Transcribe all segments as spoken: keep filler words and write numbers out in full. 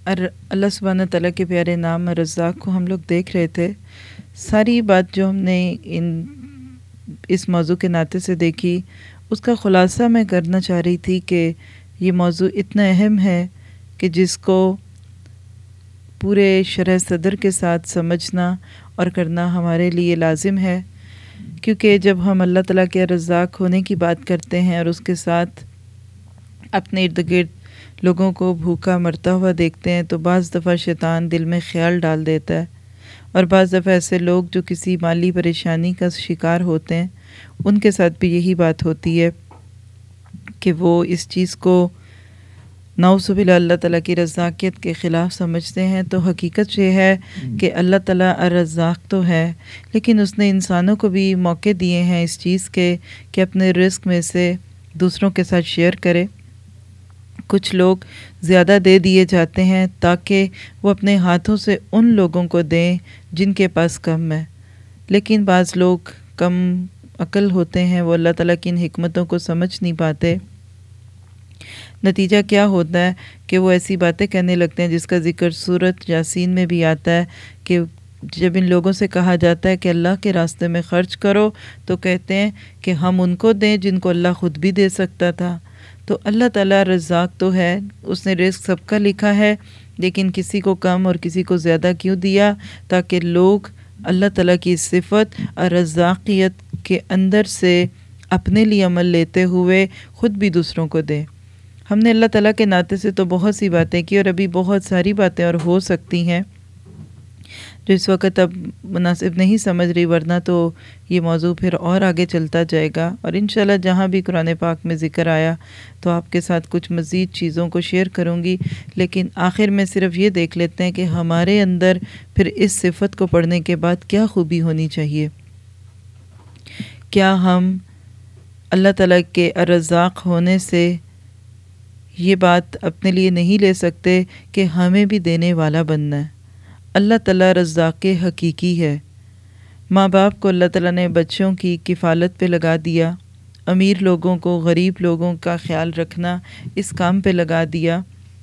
اور اللہ سبحانہ تعالیٰ کے پیارے نام الرزاق کو ہم لوگ دیکھ رہے تھے. ساری بات جو ہم نے ان اس موضوع کے ناطے سے دیکھی، اس کا خلاصہ میں کرنا چاہ رہی تھی کہ یہ موضوع اتنا اہم ہے کہ جس کو پورے شرح صدر کے ساتھ سمجھنا اور کرنا ہمارے لیے لازم ہے، کیونکہ جب ہم اللہ تعالیٰ کے رزاق ہونے کی بات کرتے ہیں اور اس کے ساتھ اپنے ارد گرد لوگوں کو بھوکا مرتا ہوا دیکھتے ہیں تو بعض دفعہ شیطان دل میں خیال ڈال دیتا ہے، اور بعض دفعہ ایسے لوگ جو کسی مالی پریشانی کا شکار ہوتے ہیں ان کے ساتھ بھی یہی بات ہوتی ہے کہ وہ اس چیز کو نعوذ باللہ اللہ تعالیٰ کی رزاقیت کے خلاف سمجھتے ہیں. تو حقیقت یہ ہے کہ اللہ تعالیٰ الرزاق تو ہے، لیکن اس نے انسانوں کو بھی موقع دیے ہیں اس چیز کے کہ اپنے رزق میں سے دوسروں کے ساتھ شیئر کرے. کچھ لوگ زیادہ دے دیے جاتے ہیں تاکہ وہ اپنے ہاتھوں سے ان لوگوں کو دیں جن کے پاس کم ہے، لیکن بعض لوگ کم عقل ہوتے ہیں، وہ اللہ تعالیٰ کی ان حکمتوں کو سمجھ نہیں پاتے. نتیجہ کیا ہوتا ہے کہ وہ ایسی باتیں کہنے لگتے ہیں جس کا ذکر سورۃ یاسین میں بھی آتا ہے کہ جب ان لوگوں سے کہا جاتا ہے کہ اللہ کے راستے میں خرچ کرو تو کہتے ہیں کہ ہم ان کو دیں جن کو اللہ خود بھی دے سکتا تھا. تو اللہ تعالیٰ رزاق تو ہے، اس نے رزق سب کا لکھا ہے، لیکن کسی کو کم اور کسی کو زیادہ کیوں دیا؟ تاکہ لوگ اللہ تعالیٰ کی صفت اور رزاقیت کے اندر سے اپنے لیے عمل لیتے ہوئے خود بھی دوسروں کو دیں. ہم نے اللہ تعالیٰ کے ناطے سے تو بہت سی باتیں کی، اور ابھی بہت ساری باتیں اور ہو سکتی ہیں جو اس وقت اب مناسب نہیں سمجھ رہی، ورنہ تو یہ موضوع پھر اور آگے چلتا جائے گا. اور انشاءاللہ جہاں بھی قرآن پاک میں ذکر آیا تو آپ کے ساتھ کچھ مزید چیزوں کو شیئر کروں گی، لیکن آخر میں صرف یہ دیکھ لیتے ہیں کہ ہمارے اندر پھر اس صفت کو پڑھنے کے بعد کیا خوبی ہونی چاہیے. کیا ہم اللہ تعالیٰ کے الرزاق ہونے سے یہ بات اپنے لیے نہیں لے سکتے کہ ہمیں بھی دینے والا بننا ہے؟ اللہ تعالیٰ رزاق حقیقی ہے. ماں باپ کو اللہ تعالیٰ نے بچوں کی کفالت پہ لگا دیا، امیر لوگوں کو غریب لوگوں کا خیال رکھنا اس کام پہ لگا دیا.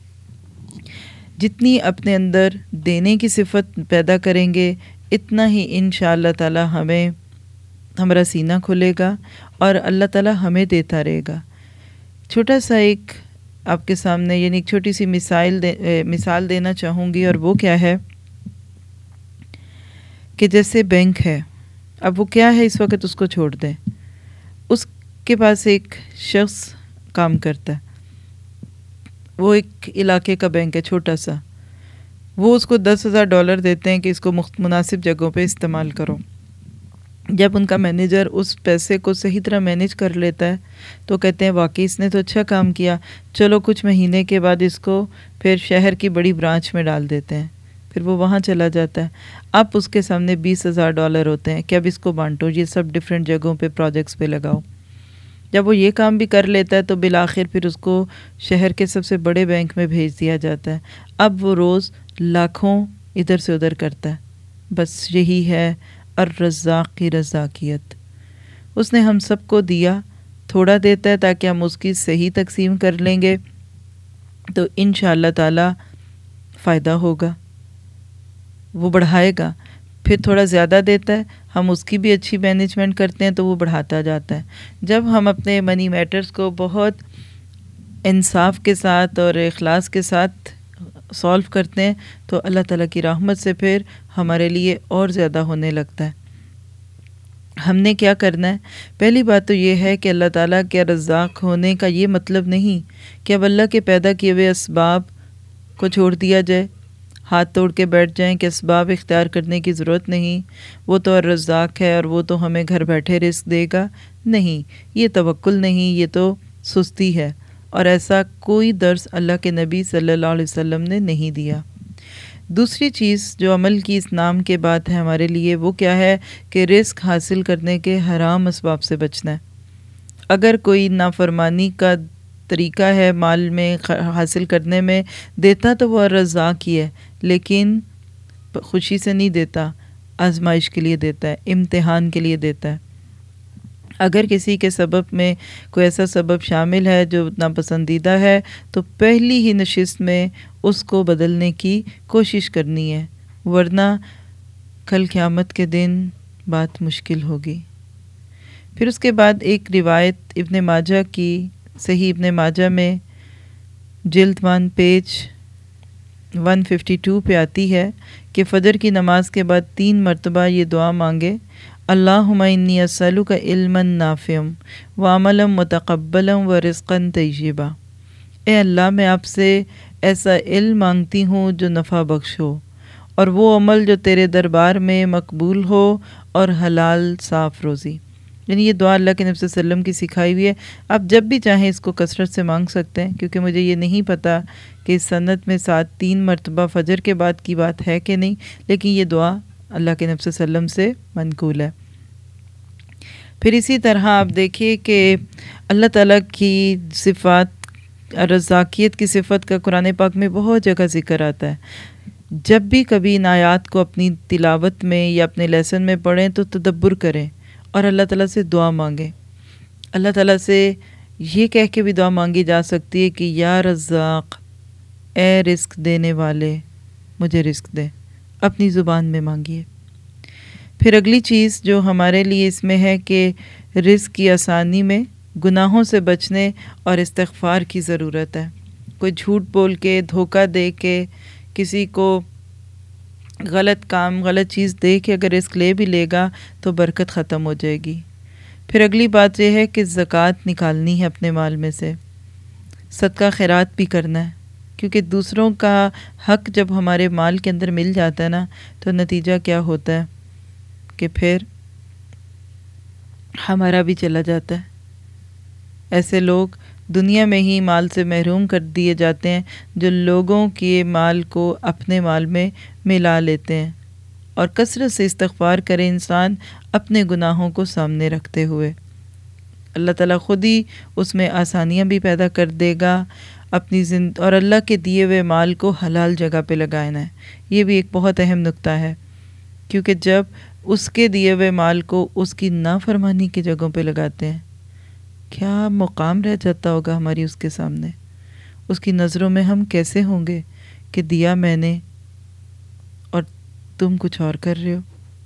جتنی اپنے اندر دینے کی صفت پیدا کریں گے اتنا ہی انشاءاللہ تعالیٰ ہمیں ہمارا سینہ کھلے گا اور اللہ تعالیٰ ہمیں دیتا رہے گا. چھوٹا سا ایک آپ کے سامنے یعنی ایک چھوٹی سی مثال دے مثال دینا چاہوں گی، اور وہ کیا ہے کہ جیسے بینک ہے، اب وہ کیا ہے اس وقت اس کو چھوڑ دیں. اس کے پاس ایک شخص کام کرتا ہے، وہ ایک علاقے کا بینک ہے چھوٹا سا، وہ اس کو دس ہزار ڈالر دیتے ہیں کہ اس کو مناسب جگہوں پہ استعمال کرو. جب ان کا مینیجر اس پیسے کو صحیح طرح مینیج کر لیتا ہے تو کہتے ہیں واقعی اس نے تو اچھا کام کیا، چلو کچھ مہینے کے بعد اس کو پھر شہر کی بڑی برانچ میں ڈال دیتے ہیں. پھر وہ وہاں چلا جاتا ہے، اب اس کے سامنے بیس ہزار ڈالر ہوتے ہیں کہ اب اس کو بانٹو، یہ سب ڈیفرنٹ جگہوں پہ پروجیکٹس پہ لگاؤ. جب وہ یہ کام بھی کر لیتا ہے تو بالآخر پھر اس کو شہر کے سب سے بڑے بینک میں بھیج دیا جاتا ہے. اب وہ روز لاکھوں ادھر سے ادھر کرتا ہے. بس یہی ہے الرزاق کی رزاقیت. اس نے ہم سب کو دیا، تھوڑا دیتا ہے تاکہ ہم اس کی صحیح تقسیم کر لیں گے تو انشاءاللہ تعالی فائدہ ہوگا، وہ بڑھائے گا. پھر تھوڑا زیادہ دیتا ہے، ہم اس کی بھی اچھی مینجمنٹ کرتے ہیں تو وہ بڑھاتا جاتا ہے. جب ہم اپنے منی میٹرز کو بہت انصاف کے ساتھ اور اخلاص کے ساتھ سولو کرتے ہیں تو اللہ تعالیٰ کی رحمت سے پھر ہمارے لیے اور زیادہ ہونے لگتا ہے. ہم نے کیا کرنا ہے؟ پہلی بات تو یہ ہے کہ اللہ تعالیٰ کے رزاق ہونے کا یہ مطلب نہیں کہ اب اللہ کے پیدا کیے ہوئے اسباب کو چھوڑ دیا جائے، ہاتھ توڑ کے بیٹھ جائیں کہ اسباب اختیار کرنے کی ضرورت نہیں، وہ تو الرزاق ہے اور وہ تو ہمیں گھر بیٹھے رزق دے گا. نہیں، یہ توکل نہیں، یہ تو سستی ہے، اور ایسا کوئی درس اللہ کے نبی صلی اللہ علیہ وسلم نے نہیں دیا. دوسری چیز جو عمل کی اس نام کے بعد ہے ہمارے لیے، وہ کیا ہے کہ رزق حاصل کرنے کے حرام اسباب سے بچنا ہے. اگر کوئی نافرمانی کا طریقہ ہے مال میں حاصل کرنے میں، دیتا تو وہ الرزاق ہی ہے، لیکن خوشی سے نہیں دیتا، آزمائش کے لیے دیتا ہے، امتحان کے لیے دیتا ہے. اگر کسی کے سبب میں کوئی ایسا سبب شامل ہے جو ناپسندیدہ ہے تو پہلی ہی نشست میں اس کو بدلنے کی کوشش کرنی ہے، ورنہ کل قیامت کے دن بات مشکل ہوگی۔ پھر اس کے بعد ایک روایت ابن ماجہ کی، صحیح ابن ماجہ میں جلد ون پیج ایک سو باون پہ آتی ہے کہ فجر کی نماز کے بعد تین مرتبہ یہ دعا مانگے، اللہم انی اسألک علما نافعا وعملا متقبلا ورزقا طیبا۔ اے اللہ، میں آپ سے ایسا علم مانگتی ہوں جو نفع بخش ہو، اور وہ عمل جو تیرے دربار میں مقبول ہو، اور حلال صاف روزی۔ یعنی یہ دعا اللہ کے نبی صلی اللہ علیہ وسلم کی سکھائی ہوئی ہے۔ آپ جب بھی چاہیں اس کو کثرت سے مانگ سکتے ہیں، کیونکہ مجھے یہ نہیں پتہ کہ اس سند میں ساتھ تین مرتبہ فجر کے بعد کی بات ہے کہ نہیں، لیکن یہ دعا اللہ کے نبی صلی اللہ علیہ وسلم سے منقول ہے۔ پھر اسی طرح آپ دیکھیے کہ اللہ تعالیٰ کی صفات، رزاقیت کی صفت کا قرآن پاک میں بہت جگہ ذکر آتا ہے۔ جب بھی کبھی ان آیات کو اپنی تلاوت میں یا اپنے لیسن میں پڑھیں تو تدبر کریں اور اللہ تعالیٰ سے دعا مانگیں۔ اللہ تعالیٰ سے یہ کہہ کے بھی دعا مانگی جا سکتی ہے کہ یا رزاق، اے رزق دینے والے، مجھے رزق دے، اپنی زبان میں مانگیے۔ پھر اگلی چیز جو ہمارے لیے اس میں ہے کہ رزق کی آسانی میں گناہوں سے بچنے اور استغفار کی ضرورت ہے۔ کوئی جھوٹ بول کے، دھوکہ دے کے، کسی کو غلط کام، غلط چیز دے کے اگر رزق لے بھی لے گا تو برکت ختم ہو جائے گی۔ پھر اگلی بات یہ ہے کہ زکوٰۃ نکالنی ہے اپنے مال میں سے، صدقہ خیرات بھی کرنا ہے، کیونکہ دوسروں کا حق جب ہمارے مال کے اندر مل جاتا ہے نا تو نتیجہ کیا ہوتا ہے کہ پھر ہمارا بھی چلا جاتا ہے۔ ایسے لوگ دنیا میں ہی مال سے محروم کر دیے جاتے ہیں جو لوگوں کے مال کو اپنے مال میں ملا لیتے ہیں۔ اور کثرت سے استغفار کرے انسان اپنے گناہوں کو سامنے رکھتے ہوئے، اللہ تعالیٰ خود ہی اس میں آسانیاں بھی پیدا کر دے گا اپنی زند اور اللہ کے دیے ہوئے مال کو حلال جگہ پہ لگانا ہے۔ یہ بھی ایک بہت اہم نکتہ ہے، کیونکہ جب اس کے دیے ہوئے مال کو اس کی نافرمانی کی جگہوں پہ لگاتے ہیں، کیا مقام رہ جاتا ہوگا ہماری اس کے سامنے، اس کی نظروں میں ہم کیسے ہوں گے کہ دیا میں نے اور تم کچھ اور کر رہے ہو۔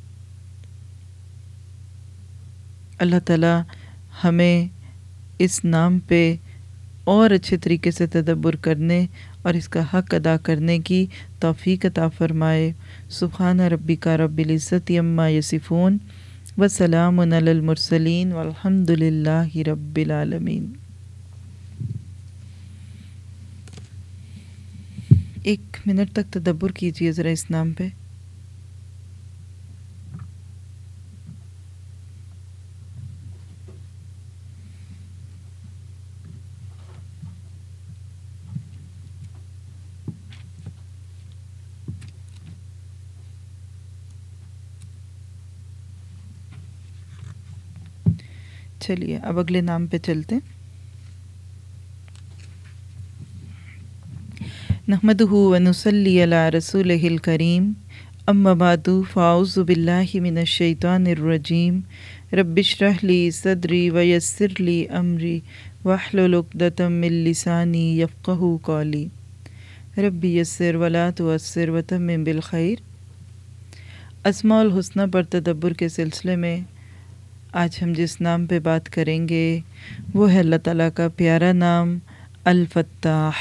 اللہ تعالیٰ ہمیں اس نام پہ اور اچھے طریقے سے تدبر کرنے اور اس کا حق ادا کرنے کی توفیق عطا فرمائے۔ سبحان ربک رب العزت عما یصفون وسلام علی المرسلین والحمد للہ رب العالمین۔ ایک منٹ تک تدبر کیجئے ذرا اس نام پہ۔ چلیے اب اگلے نام پہ چلتے۔ نحمدہ ونصلی علی رسولہ الکریم، اما بعد فاعوذ باللہ من الشیطان الرجیم، رب اشرح لی صدری ویسر لی امری واحلل عقدۃ من لسانی یفقہوا قولی، رب یسر ولا تعسر وتمم بالخیر۔ اسماء الحسنی پر تدبر کے سلسلے میں آج ہم جس نام پہ بات کریں گے وہ ہے اللہ تعالیٰ کا پیارا نام الفتاح۔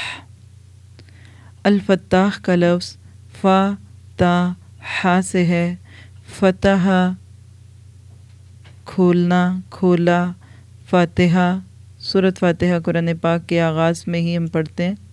الفتاح کا لفظ فا تا ہا سے ہے۔ فتح کھولنا، کھولا، فاتحہ، سورۃ فاتحہ قرآن پاک کے آغاز میں ہی ہم پڑھتے ہیں،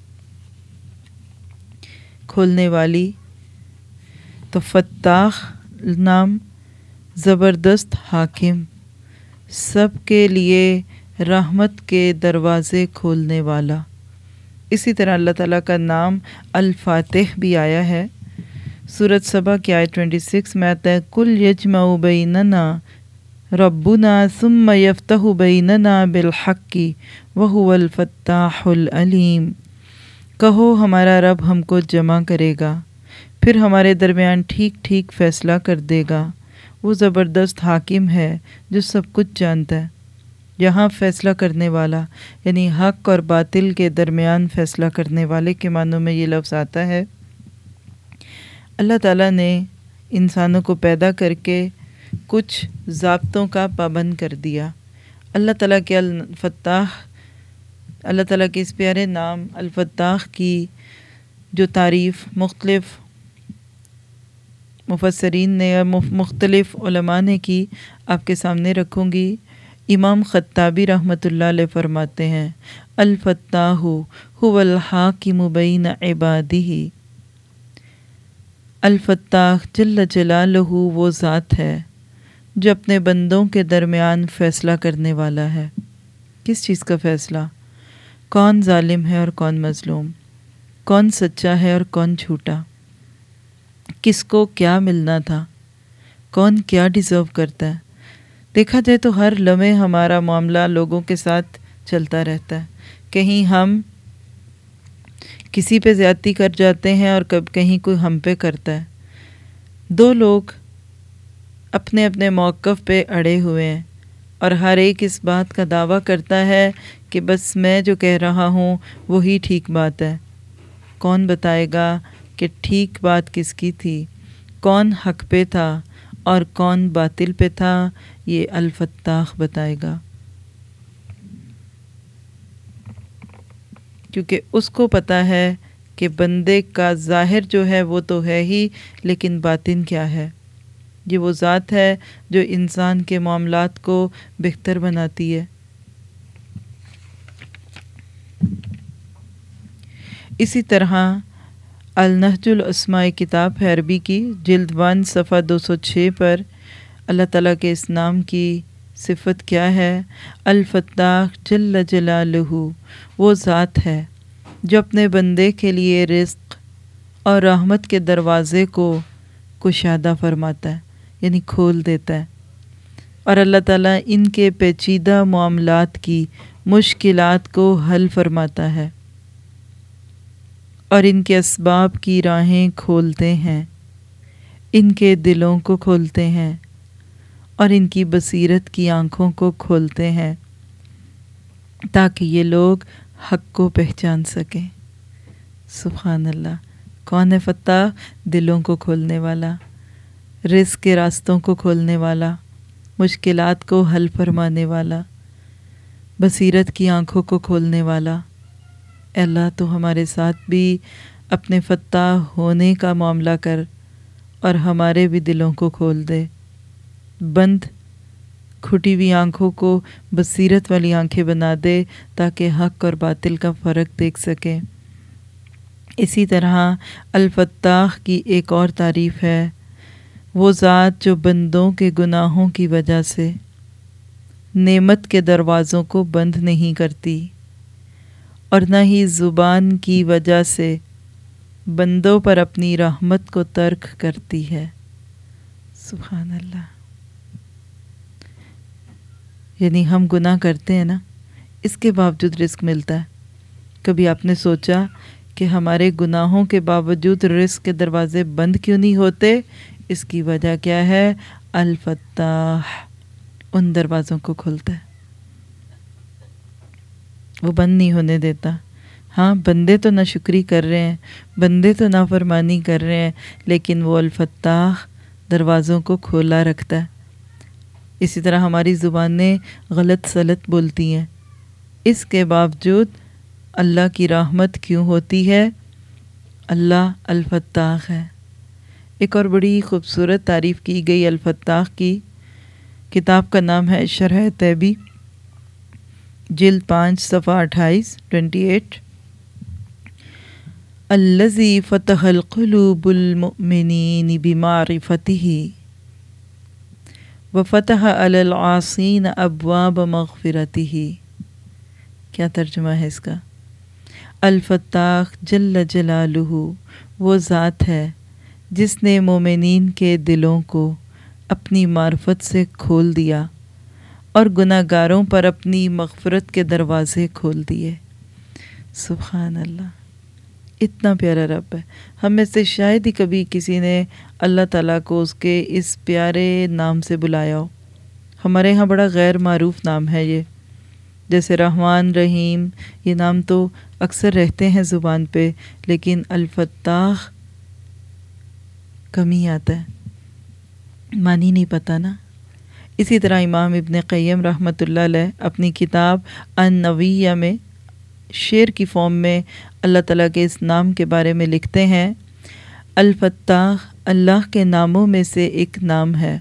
کھولنے والی۔ تو فتاح نام زبردست حاکم، سب کے لیے رحمت کے دروازے کھولنے والا۔ اسی طرح اللہ تعالیٰ کا نام الفاتح بھی آیا ہے۔ سورۃ سبا کی آیت چھبیس میں آتا ہے کل یجمع بیننا ربنا ثم یفتح بیننا بالحق وہو الفتاح العلیم۔ کہو ہمارا رب ہم کو جمع کرے گا، پھر ہمارے درمیان ٹھیک ٹھیک فیصلہ کر دے گا، وہ زبردست حاکم ہے جو سب کچھ جانتا ہے۔ یہاں فیصلہ کرنے والا یعنی حق اور باطل کے درمیان فیصلہ کرنے والے کے معنوں میں یہ لفظ آتا ہے۔ اللہ تعالیٰ نے انسانوں کو پیدا کر کے کچھ ضابطوں کا پابند کر دیا۔ اللہ تعالیٰ کے الفتاح اللہ تعالیٰ کے اس پیارے نام الفتاح کی جو تعریف مختلف مفسرین نے اور مختلف علماء نے کی آپ کے سامنے رکھوں گی۔ امام خطابی رحمۃ اللہ علیہ فرماتے ہیں الفتاح هو الحاکم بین عبادہ، الفتاح جل جلالہ وہ ذات ہے جو اپنے بندوں کے درمیان فیصلہ کرنے والا ہے۔ کس چیز کا فیصلہ؟ کون ظالم ہے اور کون مظلوم، کون سچا ہے اور کون جھوٹا، کس کو کیا ملنا تھا، کون کیا ڈیزرو کرتا ہے۔ دیکھا جائے تو ہر لمحے ہمارا معاملہ لوگوں کے ساتھ چلتا رہتا ہے، کہیں ہم کسی پہ زیادتی کر جاتے ہیں اور کب کہیں کوئی ہم پہ کرتا ہے۔ دو لوگ اپنے اپنے موقف پہ اڑے ہوئے ہیں اور ہر ایک اس بات کا دعویٰ کرتا ہے کہ بس میں جو کہہ رہا ہوں وہی ٹھیک بات ہے۔ کون بتائے گا کہ ٹھیک بات کس کی تھی، کون حق پہ تھا اور کون باطل پہ تھا؟ یہ الفتاح بتائے گا، کیونکہ اس کو پتہ ہے کہ بندے کا ظاہر جو ہے وہ تو ہے ہی، لیکن باطن کیا ہے۔ یہ وہ ذات ہے جو انسان کے معاملات کو بہتر بناتی ہے۔ اسی طرح النہج الاسماء کتاب ہے عربی کی، جلد ون صفحہ دو سو چھ پر اللہ تعالیٰ کے اس نام کی صفت کیا ہے؟ الفتاح جل جلالہ وہ ذات ہے جو اپنے بندے کے لیے رزق اور رحمت کے دروازے کو کشادہ فرماتا ہے، یعنی کھول دیتا ہے، اور اللہ تعالیٰ ان کے پیچیدہ معاملات کی مشکلات کو حل فرماتا ہے اور ان کے اسباب کی راہیں کھولتے ہیں، ان کے دلوں کو کھولتے ہیں اور ان کی بصیرت کی آنکھوں کو کھولتے ہیں تاکہ یہ لوگ حق کو پہچان سکیں۔ سبحان اللہ۔ کون ہے فتاح؟ دلوں کو کھولنے والا، رزق کے راستوں کو کھولنے والا، مشکلات کو حل فرمانے والا، بصیرت کی آنکھوں کو کھولنے والا۔ اے اللہ تو ہمارے ساتھ بھی اپنے فتاح ہونے کا معاملہ کر اور ہمارے بھی دلوں کو کھول دے، بند کھٹی ہوئی آنکھوں کو بصیرت والی آنکھیں بنا دے تاکہ حق اور باطل کا فرق دیکھ سکیں۔ اسی طرح الفتاح کی ایک اور تعریف ہے، وہ ذات جو بندوں کے گناہوں کی وجہ سے نعمت کے دروازوں کو بند نہیں کرتی اور نہ ہی زبان کی وجہ سے بندوں پر اپنی رحمت کو ترک کرتی ہے۔ سبحان اللہ۔ یعنی ہم گناہ کرتے ہیں نا، اس کے باوجود رزق ملتا ہے۔ کبھی آپ نے سوچا کہ ہمارے گناہوں کے باوجود رزق کے دروازے بند کیوں نہیں ہوتے؟ اس کی وجہ کیا ہے؟ الفتاح ان دروازوں کو کھولتا ہے، وہ بند نہیں ہونے دیتا۔ ہاں بندے تو ناشکری کر رہے ہیں، بندے تو نافرمانی کر رہے ہیں، لیکن وہ الفتاح دروازوں کو کھولا رکھتا ہے۔ اسی طرح ہماری زبانیں غلط سلط بولتی ہیں، اس کے باوجود اللہ کی رحمت کیوں ہوتی ہے؟ اللہ الفتاح ہے۔ ایک اور بڑی خوبصورت تعریف کی گئی الفتاح کی، کتاب کا نام ہے شرح طیبی، جلد پانچ صفحہ اٹھائیس ٹوینٹی ایٹ۔ الذی فتح القلوب المؤمنین بمعرفتہ وفتح علی العاصین ابواب مغفرتہ۔ کیا ترجمہ ہے اس کا؟ الفتاح جل جلالہ وہ ذات ہے جس نے مومنین کے دلوں کو اپنی معرفت سے کھول دیا اور گناہ گاروں پر اپنی مغفرت کے دروازے کھول دیے۔ سبحان اللہ، اتنا پیارا رب ہے۔ ہم میں سے شاید ہی کبھی کسی نے اللہ تعالیٰ کو اس کے اس پیارے نام سے بلایا ہو۔ ہمارے ہاں بڑا غیر معروف نام ہے یہ، جیسے رحمان، رحیم، یہ نام تو اکثر رہتے ہیں زبان پہ، لیکن الفتاح کم ہی آتا ہے، معنی نہیں پتہ نا۔ اسی طرح امام ابن قیم رحمۃ اللہ علیہ اپنی کتاب النویہ میں شعر کی فارم میں اللہ تعالیٰ کے اس نام کے بارے میں لکھتے ہیں، الفتاح اللہ کے ناموں میں سے ایک نام ہے،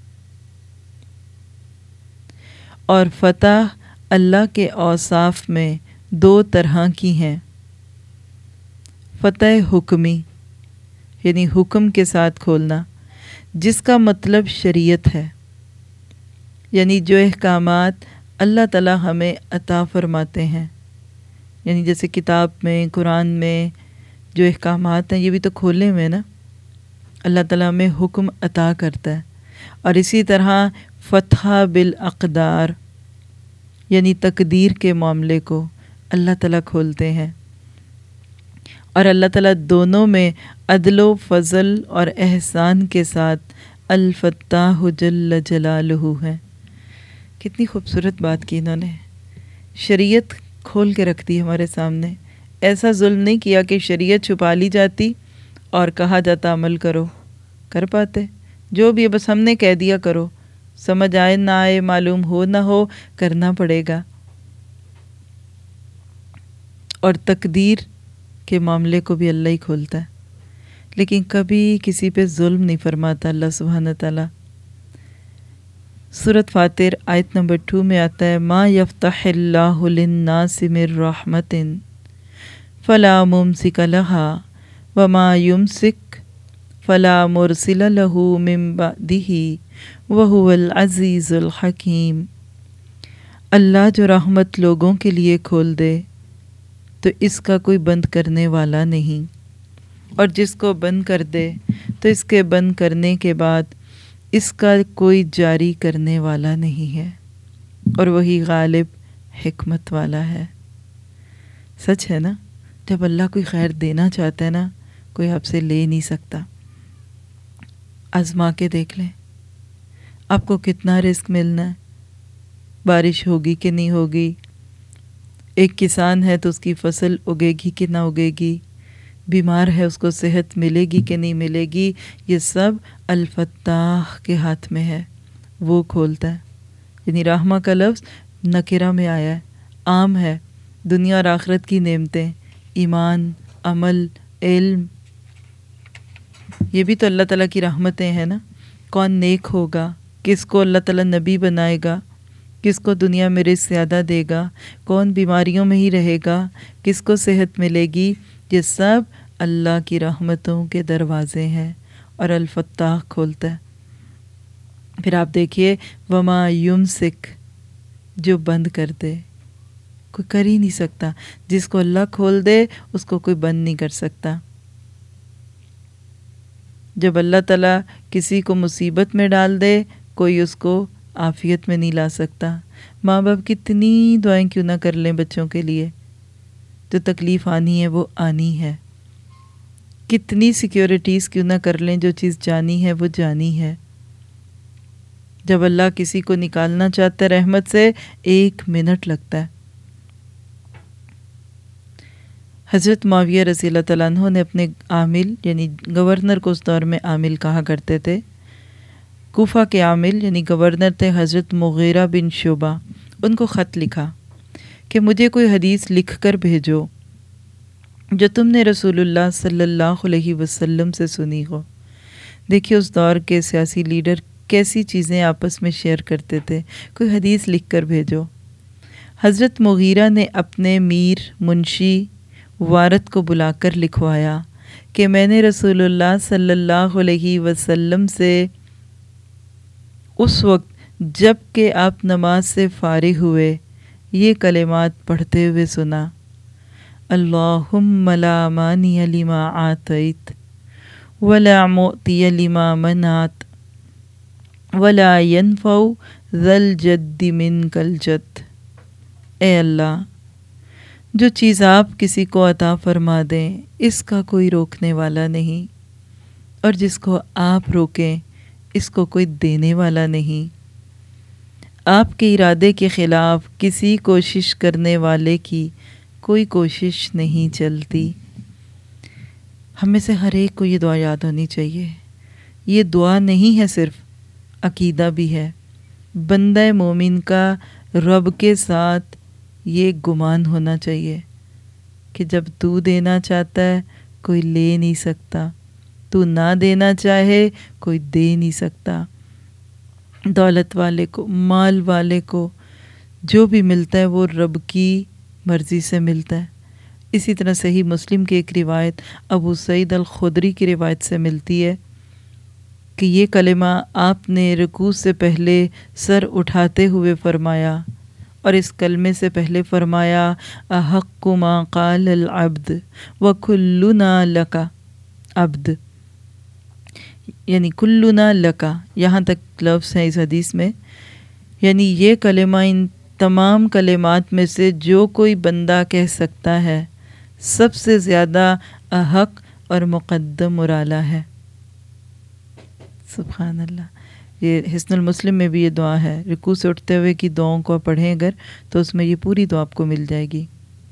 اور فتح اللہ کے اوصاف میں دو طرح کی ہیں، فتح حکمی یعنی حکم کے ساتھ کھولنا، جس کا مطلب شریعت ہے، یعنی جو احکامات اللہ تعالیٰ ہمیں عطا فرماتے ہیں، یعنی جیسے کتاب میں، قرآن میں جو احکامات ہیں یہ بھی تو کھولے ہوئے نا، اللہ تعالیٰ ہمیں حکم عطا کرتا ہے۔ اور اسی طرح فتح بالاقدار یعنی تقدیر کے معاملے کو اللہ تعالیٰ کھولتے ہیں، اور اللہ تعالیٰ دونوں میں عدل و فضل اور احسان کے ساتھ الفتاح جل جلالہ ہے۔ کتنی خوبصورت بات کی انہوں نے، شریعت کھول کے رکھ دی ہمارے سامنے، ایسا ظلم نہیں کیا کہ شریعت چھپا لی جاتی اور کہا جاتا عمل کرو، کر پاتے جو بھی ہے بس ہم نے کہہ دیا کرو، سمجھ آئے نہ آئے، معلوم ہو نہ ہو، کرنا پڑے گا۔ اور تقدیر کے معاملے کو بھی اللہ ہی کھولتا ہے، لیکن کبھی کسی پہ ظلم نہیں فرماتا اللہ سبحانہ تعالیٰ۔ سورۃ فاتر آیت نمبر ٹو میں آتا ہے، ما یفتح اللہ للناس من رحمت فلا ممسک لها وما یمسک فلا مرسل له من بعدہ وہو العزیز الحکیم۔ اللہ جو رحمت لوگوں کے لیے کھول دے تو اس کا کوئی بند کرنے والا نہیں، اور جس کو بند کر دے تو اس کے بند کرنے کے بعد اس کا کوئی جاری کرنے والا نہیں ہے، اور وہی غالب حکمت والا ہے۔ سچ ہے نا، جب اللہ کوئی خیر دینا چاہتا ہے نا، کوئی آپ سے لے نہیں سکتا۔ آزما کے دیکھ لیں آپ کو کتنا رزق ملنا ہے، بارش ہوگی کہ نہیں ہوگی، ایک کسان ہے تو اس کی فصل اگے گی کہ نہ اگے گی، بیمار ہے اس کو صحت ملے گی کہ نہیں ملے گی، یہ سب الفتاح کے ہاتھ میں ہے، وہ کھولتا ہے۔ یعنی رحمہ کا لفظ نکرہ میں آیا ہے، عام ہے، دنیا اور آخرت کی نعمتیں، ایمان، عمل، علم، یہ بھی تو اللہ تعالیٰ کی رحمتیں ہیں نا۔ کون نیک ہوگا، کس کو اللہ تعالیٰ نبی بنائے گا، کس کو دنیا میں رزق زیادہ دے گا، کون بیماریوں میں ہی رہے گا، کس کو صحت ملے گی، یہ سب اللہ کی رحمتوں کے دروازے ہیں، اور الفتاح کھولتا ہے۔ پھر آپ دیکھیے، وما یمسک، جو بند کر دے، کوئی کر ہی نہیں سکتا، جس کو اللہ کھول دے اس کو کوئی بند نہیں کر سکتا۔ جب اللہ تعالیٰ کسی کو مصیبت میں ڈال دے، کوئی اس کو عافیت میں نہیں لا سکتا۔ ماں باپ کتنی دعائیں کیوں نہ کر لیں بچوں کے لیے، جو تکلیف آنی ہے وہ آنی ہے، کتنی سیکیورٹیز کیوں نہ کر لیں، جو چیز جانی ہے وہ جانی ہے۔ جب اللہ کسی کو نکالنا چاہتا ہے رحمت سے، ایک منٹ لگتا ہے۔ حضرت معاویہ رضی اللہ تعالیٰ عنہ نے اپنے عامل یعنی گورنر کو اس دور میں عامل کہا کرتے تھے، کوفہ کے عامل یعنی گورنر تھے حضرت مغیرہ بن شعبہ، ان کو خط لکھا کہ مجھے کوئی حدیث لکھ کر بھیجو جو تم نے رسول اللہ صلی اللہ علیہ وسلم سے سنی ہو۔ دیکھیے اس دور کے سیاسی لیڈر کیسی چیزیں آپس میں شیئر کرتے تھے، کوئی حدیث لکھ کر بھیجو۔ حضرت مغیرہ نے اپنے میر منشی وارد کو بلا کر لکھوایا کہ میں نے رسول اللہ صلی اللہ علیہ وسلم سے اس وقت جب کہ آپ نماز سے فارغ ہوئے یہ کلمات پڑھتے ہوئے سنا، اللہم لا مانع لما آتیت ولا معطی لما منعت ولا ينفع ذا الجد منک الجد۔ اے اللہ، جو چیز آپ کسی کو عطا فرما دیں اس کا کوئی روکنے والا نہیں، اور جس کو آپ روکیں اس کو کوئی دینے والا نہیں۔ آپ کے ارادے کے خلاف کسی کوشش کرنے والے کی کوئی کوشش نہیں چلتی۔ ہم میں سے ہر ایک کو یہ دعا یاد ہونی چاہیے۔ یہ دعا نہیں ہے صرف، عقیدہ بھی ہے۔ بندہ مومن کا رب کے ساتھ یہ گمان ہونا چاہیے کہ جب تو دینا چاہتا ہے کوئی لے نہیں سکتا، تو نہ دینا چاہے کوئی دے نہیں سکتا۔ دولت والے کو، مال والے کو جو بھی ملتا ہے وہ رب کی مرضی سے ملتا ہے۔ اسی طرح صحیح مسلم کی ایک روایت ابو سعید الخدری کی روایت سے ملتی ہے کہ یہ کلمہ آپ نے رکوع سے پہلے سر اٹھاتے ہوئے فرمایا، اور اس کلمے سے پہلے فرمایا احق ما قال العبد وکلنا لک عبد، یعنی کلنا لک، یہاں تک لفظ ہے اس حدیث میں، یعنی یہ کلمہ ان تمام کلمات میں سے جو کوئی بندہ کہہ سکتا ہے سب سے زیادہ احق اور مقدم اور اعلیٰ ہے۔ سبحان اللہ۔ یہ حسن المسلم میں بھی یہ دعا ہے، رکوع سے اٹھتے ہوئے کی دعاؤں کو پڑھیں اگر تو اس میں یہ پوری دعا آپ کو مل جائے گی۔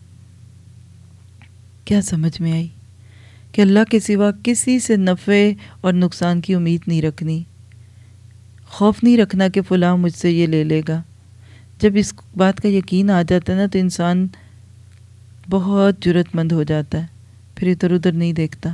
کیا سمجھ میں آئی کہ اللہ کے سوا کسی سے نفع اور نقصان کی امید نہیں رکھنی، خوف نہیں رکھنا کہ فلاں مجھ سے یہ لے لے گا۔ جب اس بات کا یقین آ جاتا ہے نا تو انسان بہت جرت مند ہو جاتا ہے، پھر ادھر ادھر نہیں دیکھتا،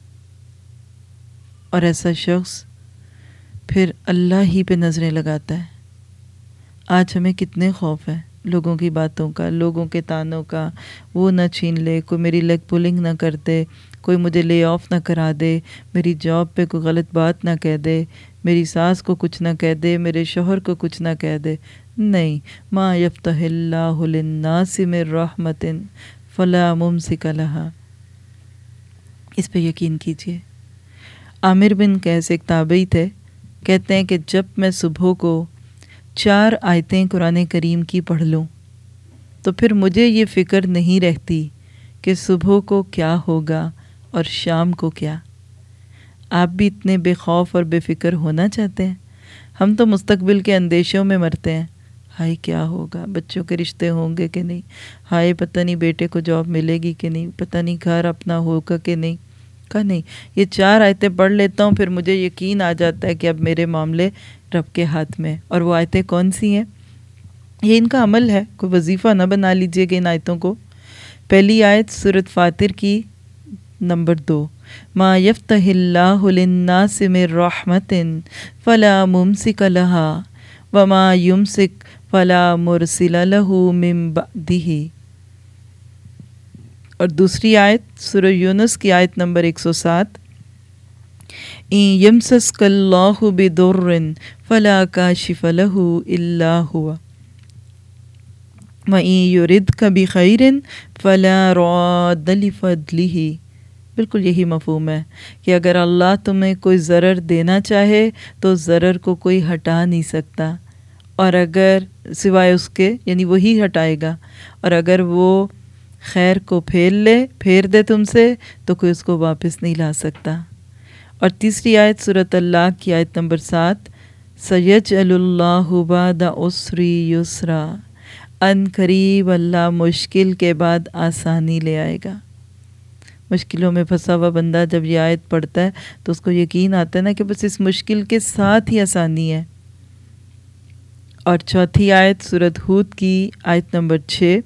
اور ایسا شخص پھر اللہ ہی پہ نظریں لگاتا ہے۔ آج ہمیں کتنے خوف ہے لوگوں کی باتوں کا، لوگوں کے تانوں کا، وہ نہ چھین لے، کوئی میری لیگ پولنگ نہ کر دے، کوئی مجھے لے آف نہ کرا دے، میری جاب پہ کوئی غلط بات نہ کہہ دے، میری ساس کو کچھ نہ کہہ دے، میرے شوہر کو کچھ نہ کہہ دے۔ نہیں، ما یفتح اللہ للناس من رحمت فلا ممسک لہا، اس پہ یقین کیجیے۔ عامر بن قیس ایک تابعی تھے، کہتے ہیں کہ جب میں صبح کو چار آیتیں قرآن کریم کی پڑھ لوں تو پھر مجھے یہ فکر نہیں رہتی کہ صبح کو کیا ہوگا اور شام کو کیا۔ آپ بھی اتنے بے خوف اور بے فکر ہونا چاہتے ہیں؟ ہم تو مستقبل کے اندیشوں میں مرتے ہیں، ہائے کیا ہوگا، بچوں کے رشتے ہوں گے کہ نہیں، ہائے پتہ نہیں بیٹے کو جاب ملے گی کہ نہیں، پتہ نہیں گھر اپنا ہوگا کہ نہیں۔ کا نہیں، یہ چار آیتیں پڑھ لیتا ہوں پھر مجھے یقین آ جاتا ہے کہ اب میرے معاملے رب کے ہاتھ میں۔ اور وہ آیتیں کون سی ہیں؟ یہ ان کا عمل ہے، کوئی وظیفہ نہ بنا لیجئے گا ان آیتوں کو۔ پہلی آیت سورۃ فاطر کی نمبر دو، ما یفتح اللہ للناس من رحمت فلا ممسک لہا وما یمسک فلا مرسل لہ من بعدہ۔ اور دوسری آیت سورہ یونس کی آیت نمبر ایک سو سات، ان یمسسک اللہ بضر فلا کاشف لہ الا هو وان یردک بخیر فلا راد لفضلہ۔ بالکل یہی مفہوم ہے کہ اگر اللہ تمہیں کوئی ضرر دینا چاہے تو ضرر کو کوئی ہٹا نہیں سکتا، اور اگر سوائے اس کے، یعنی وہی ہٹائے گا، اور اگر وہ خیر کو پھیر لے پھیر دے تم سے تو کوئی اس کو واپس نہیں لا سکتا۔ اور تیسری آیت سورۃ اللہ کی آیت نمبر سات، سَيَجْعَلُ اللَّهُ بَعْدَ عُسْرِ يُسْرًا، ان قریب اللہ مشکل کے بعد آسانی لے آئے گا۔ مشکلوں میں پھنسا ہوا بندہ جب یہ آیت پڑھتا ہے تو اس کو یقین آتا ہے نا کہ بس اس مشکل کے ساتھ ہی آسانی ہے۔ اور چوتھی آیت سورۃ ہود کی آیت نمبر چھ،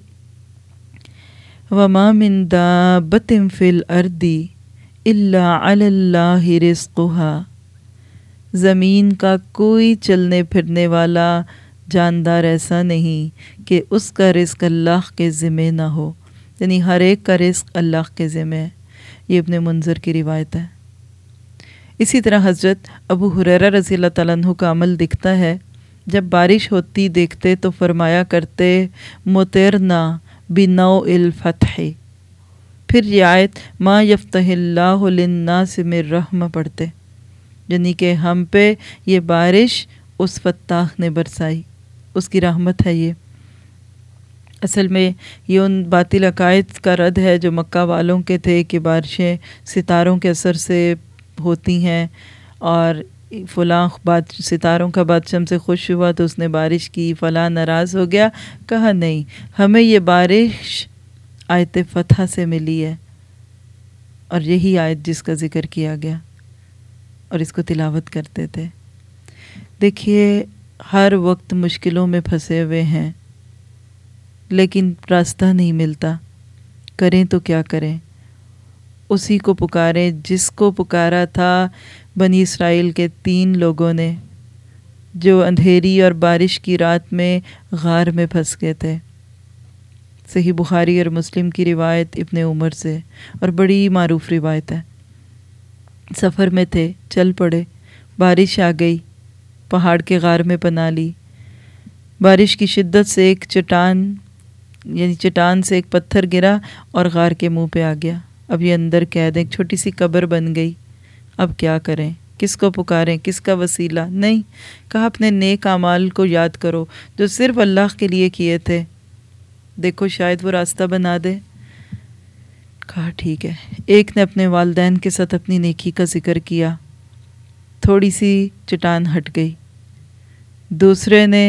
وَمَا مِن دَابَّةٍ فِي الْأَرْضِ إِلَّا عَلَى اللَّهِ رِزْقُهَا، زمین کا کوئی چلنے پھرنے والا جاندار ایسا نہیں کہ اس کا رزق اللہ کے ذمہ نہ ہو، یعنی ہر ایک کا رزق اللہ کے ذمہ ہے۔ یہ ابن منذر کی روایت ہے۔ اسی طرح حضرت ابو ہریرہ رضی اللہ تعالیٰ عنہ کا عمل دکھتا ہے، جب بارش ہوتی دیکھتے تو فرمایا کرتے مطرنا بنوء الفتح، پھر یہ آیت ما یفتح اللہ للناس من رحمہ پڑھتے، یعنی کہ ہم پہ یہ بارش اس فتاح نے برسائی، اس کی رحمت ہے۔ یہ اصل میں یہ ان باطل عقائد کا رد ہے جو مکہ والوں کے تھے کہ بارشیں ستاروں کے اثر سے ہوتی ہیں، اور فلاں بات ستاروں کا بادشاہ ہم سے خوش ہوا تو اس نے بارش کی، فلاں ناراض ہو گیا. کہا نہیں، ہمیں یہ بارش آیت فتح سے ملی ہے، اور یہی آیت جس کا ذکر کیا گیا اور اس کو تلاوت کرتے تھے. دیکھیے ہر وقت مشکلوں میں پھنسے ہوئے ہیں لیکن راستہ نہیں ملتا، کریں تو کیا کریں؟ اسی کو پکاریں جس کو پکارا تھا بنی اسرائیل کے تین لوگوں نے جو اندھیری اور بارش کی رات میں غار میں پھنس گئے تھے. صحیح بخاری اور مسلم کی روایت ابن عمر سے، اور بڑی معروف روایت ہے. سفر میں تھے، چل پڑے، بارش آ گئی، پہاڑ کے غار میں پناہ لی. بارش کی شدت سے ایک چٹان یعنی چٹان سے ایک پتھر گرا اور غار کے منہ پہ آ گیا. اب یہ اندر قید، ایک چھوٹی سی قبر بن گئی. اب کیا کریں؟ کس کو پکاریں؟ کس کا وسیلہ؟ نہیں، کہا اپنے نیک اعمال کو یاد کرو جو صرف اللہ کے لیے کیے تھے، دیکھو شاید وہ راستہ بنا دے. کہا ٹھیک ہے. ایک نے اپنے والدین کے ساتھ اپنی نیکی کا ذکر کیا، تھوڑی سی چٹان ہٹ گئی. دوسرے نے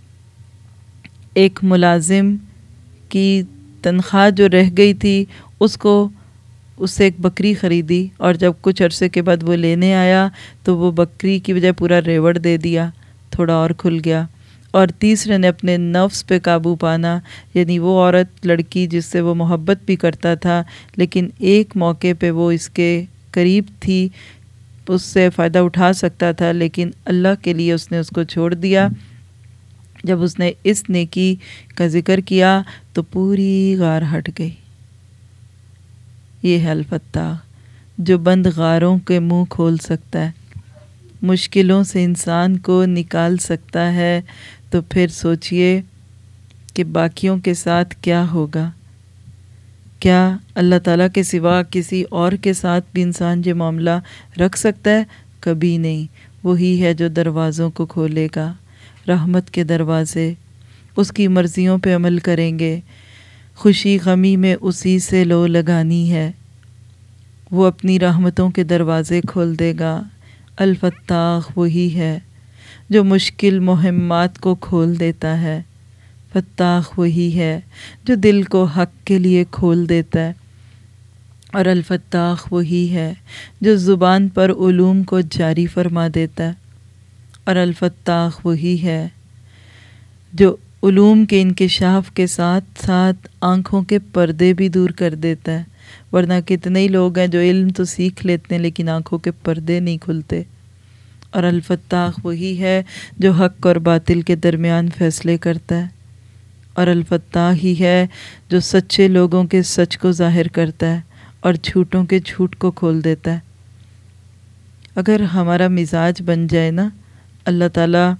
ایک ملازم کی تنخواہ جو رہ گئی تھی اس کو اس سے ایک بکری خریدی، اور جب کچھ عرصے کے بعد وہ لینے آیا تو وہ بکری کی بجائے پورا ریوڑ دے دیا، تھوڑا اور کھل گیا. اور تیسرے نے اپنے نفس پہ قابو پانا، یعنی وہ عورت لڑکی جس سے وہ محبت بھی کرتا تھا لیکن ایک موقع پہ وہ اس کے قریب تھی، اس سے فائدہ اٹھا سکتا تھا لیکن اللہ کے لیے اس نے اس کو چھوڑ دیا. جب اس نے اس نیکی کا ذکر کیا تو پوری غار ہٹ گئی. یہ ہے الفتاح جو بند غاروں کے منہ کھول سکتا ہے، مشکلوں سے انسان کو نکال سکتا ہے. تو پھر سوچئے کہ باقیوں کے ساتھ کیا ہوگا. کیا اللہ تعالیٰ کے سوا کسی اور کے ساتھ بھی انسان یہ معاملہ رکھ سکتا ہے؟ کبھی نہیں. وہی ہے جو دروازوں کو کھولے گا، رحمت کے دروازے. اس کی مرضیوں پہ عمل کریں گے، خوشی غمی میں اسی سے لو لگانی ہے. وہ اپنی رحمتوں کے دروازے کھول دے گا. الفتاح وہی ہے جو مشکل مہمات کو کھول دیتا ہے. فتاح وہی ہے جو دل کو حق کے لیے کھول دیتا ہے. اور الفتاح وہی ہے جو زبان پر علوم کو جاری فرما دیتا ہے. اور الفتاح وہی ہے جو علوم کے انکشاف کے ساتھ ساتھ آنکھوں کے پردے بھی دور کر دیتا ہے. ورنہ کتنے ہی لوگ ہیں جو علم تو سیکھ لیتے ہیں لیکن آنکھوں کے پردے نہیں کھلتے. اور الفتاح وہی ہے جو حق اور باطل کے درمیان فیصلے کرتا ہے. اور الفتاح ہی ہے جو سچے لوگوں کے سچ کو ظاہر کرتا ہے اور جھوٹوں کے جھوٹ کو کھول دیتا ہے. اگر ہمارا مزاج بن جائے نا اللہ تعالیٰ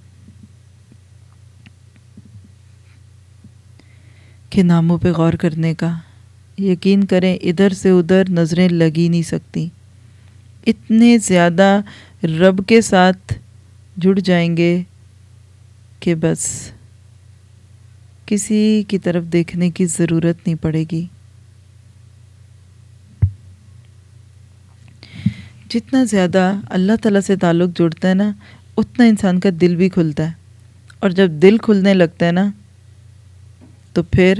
کے ناموں پہ غور کرنے کا، یقین کریں ادھر سے ادھر نظریں لگ ہی نہیں سکتی. اتنے زیادہ رب کے ساتھ جڑ جائیں گے کہ بس کسی کی طرف دیکھنے کی ضرورت نہیں پڑے گی. جتنا زیادہ اللہ تعالیٰ سے تعلق جڑتا ہے نا اتنا انسان کا دل بھی کھلتا ہے. اور جب دل کھلنے لگتا ہے نا تو پھر